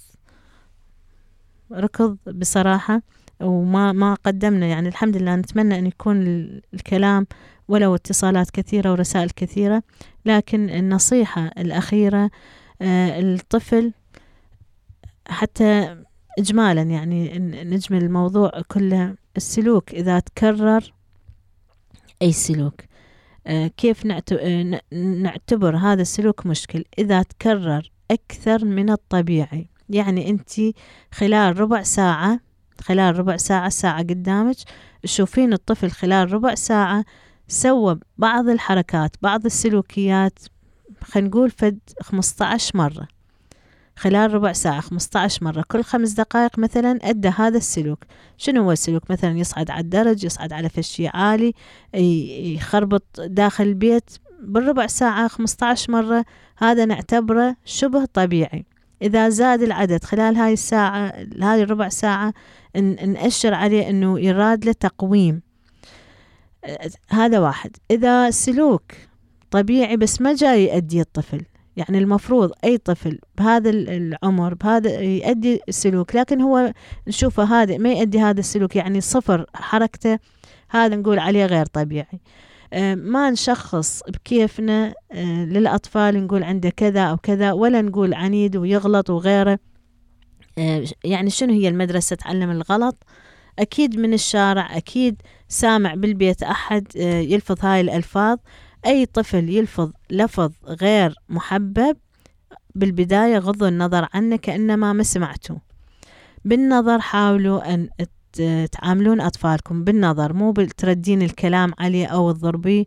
ركض بصراحة وما ما قدمنا، يعني الحمد لله. نتمنى أن يكون الكلام ولو اتصالات كثيرة ورسائل كثيرة، لكن النصيحة الأخيرة الطفل حتى إجمالا يعني نجمل الموضوع كله، السلوك إذا تكرر أي سلوك كيف نعتبر هذا السلوك مشكل؟ إذا تكرر أكثر من الطبيعي، يعني أنت خلال ربع ساعة خلال ربع ساعة ساعة قدامك تشوفين الطفل خلال ربع ساعة سوى بعض الحركات بعض السلوكيات، خلينا نقول فد خمسة عشر مرة خلال ربع ساعة، خمسة عشر مرة كل خمس دقائق مثلا أدى هذا السلوك. شنو هو السلوك؟ مثلا يصعد على الدرج، يصعد على فشي عالي، يخربط داخل البيت، بالربع ساعة خمسة عشر مرة، هذا نعتبره شبه طبيعي. إذا زاد العدد خلال هاي الساعة هاي الربع ساعة نأشر عليه أنه يراد له تقويم. هذا واحد. إذا سلوك طبيعي بس ما جاي يؤدي الطفل، يعني المفروض أي طفل بهذا العمر بهذا يؤدي سلوك، لكن هو نشوفه هذا ما يؤدي هذا السلوك، يعني صفر حركته، هذا نقول عليه غير طبيعي. ما نشخص بكيفنا للأطفال نقول عنده كذا أو كذا، ولا نقول عنيد ويغلط وغيره. يعني شنو هي المدرسة تعلم الغلط؟ أكيد من الشارع، أكيد سامع بالبيت أحد يلفظ هاي الألفاظ. أي طفل يلفظ لفظ غير محبب بالبداية غضوا النظر عنه كأنما ما سمعتوا. بالنظر حاولوا أن تعاملون أطفالكم بالنظر، مو بتردين الكلام عليه أو تضربيه.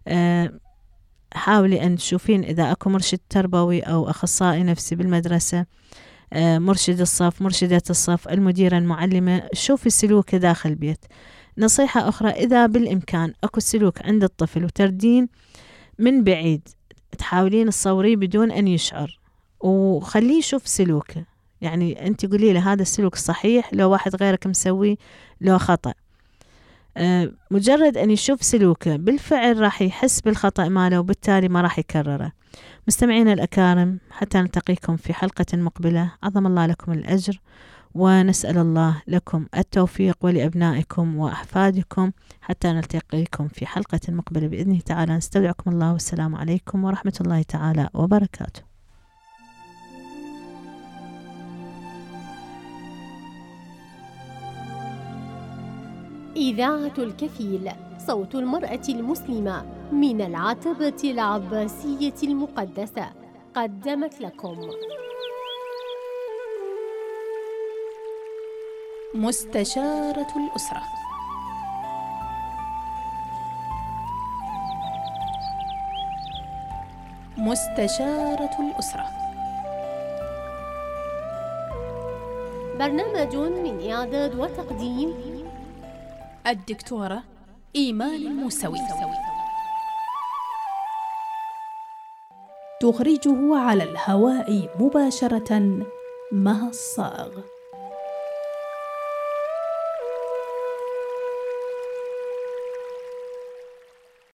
حاولي أن تشوفين إذا أكو مرشد تربوي أو أخصائي نفسي بالمدرسة، مرشد الصف، مرشدة الصف، المديرة، المعلمة، شوفي سلوكه داخل البيت. نصيحة أخرى، إذا بالإمكان أكو سلوك عند الطفل وتردين من بعيد، تحاولين تصوريه بدون أن يشعر وخليه يشوف سلوكه. يعني أنت قولي له هذا السلوك صحيح، لو واحد غيرك مسوي لو خطأ. أه مجرد أن يشوف سلوكه بالفعل راح يحس بالخطأ ماله وبالتالي ما راح يكرره. مستمعين الأكارم، حتى نلتقيكم في حلقة مقبلة، عظم الله لكم الأجر، ونسأل الله لكم التوفيق ولأبنائكم وأحفادكم حتى نلتقيكم في حلقة مقبلة بإذنه تعالى. نستودعكم الله والسلام عليكم ورحمة الله تعالى وبركاته. إذاعة الكفيل، صوت المرأة المسلمة من العتبة العباسية المقدسة، قدمت لكم مستشارة الأسرة. مستشارة الأسرة، برنامج من إعداد وتقديم الدكتورة إيمان الموسوي، تخرجه على الهواء مباشرة مها الصاغ.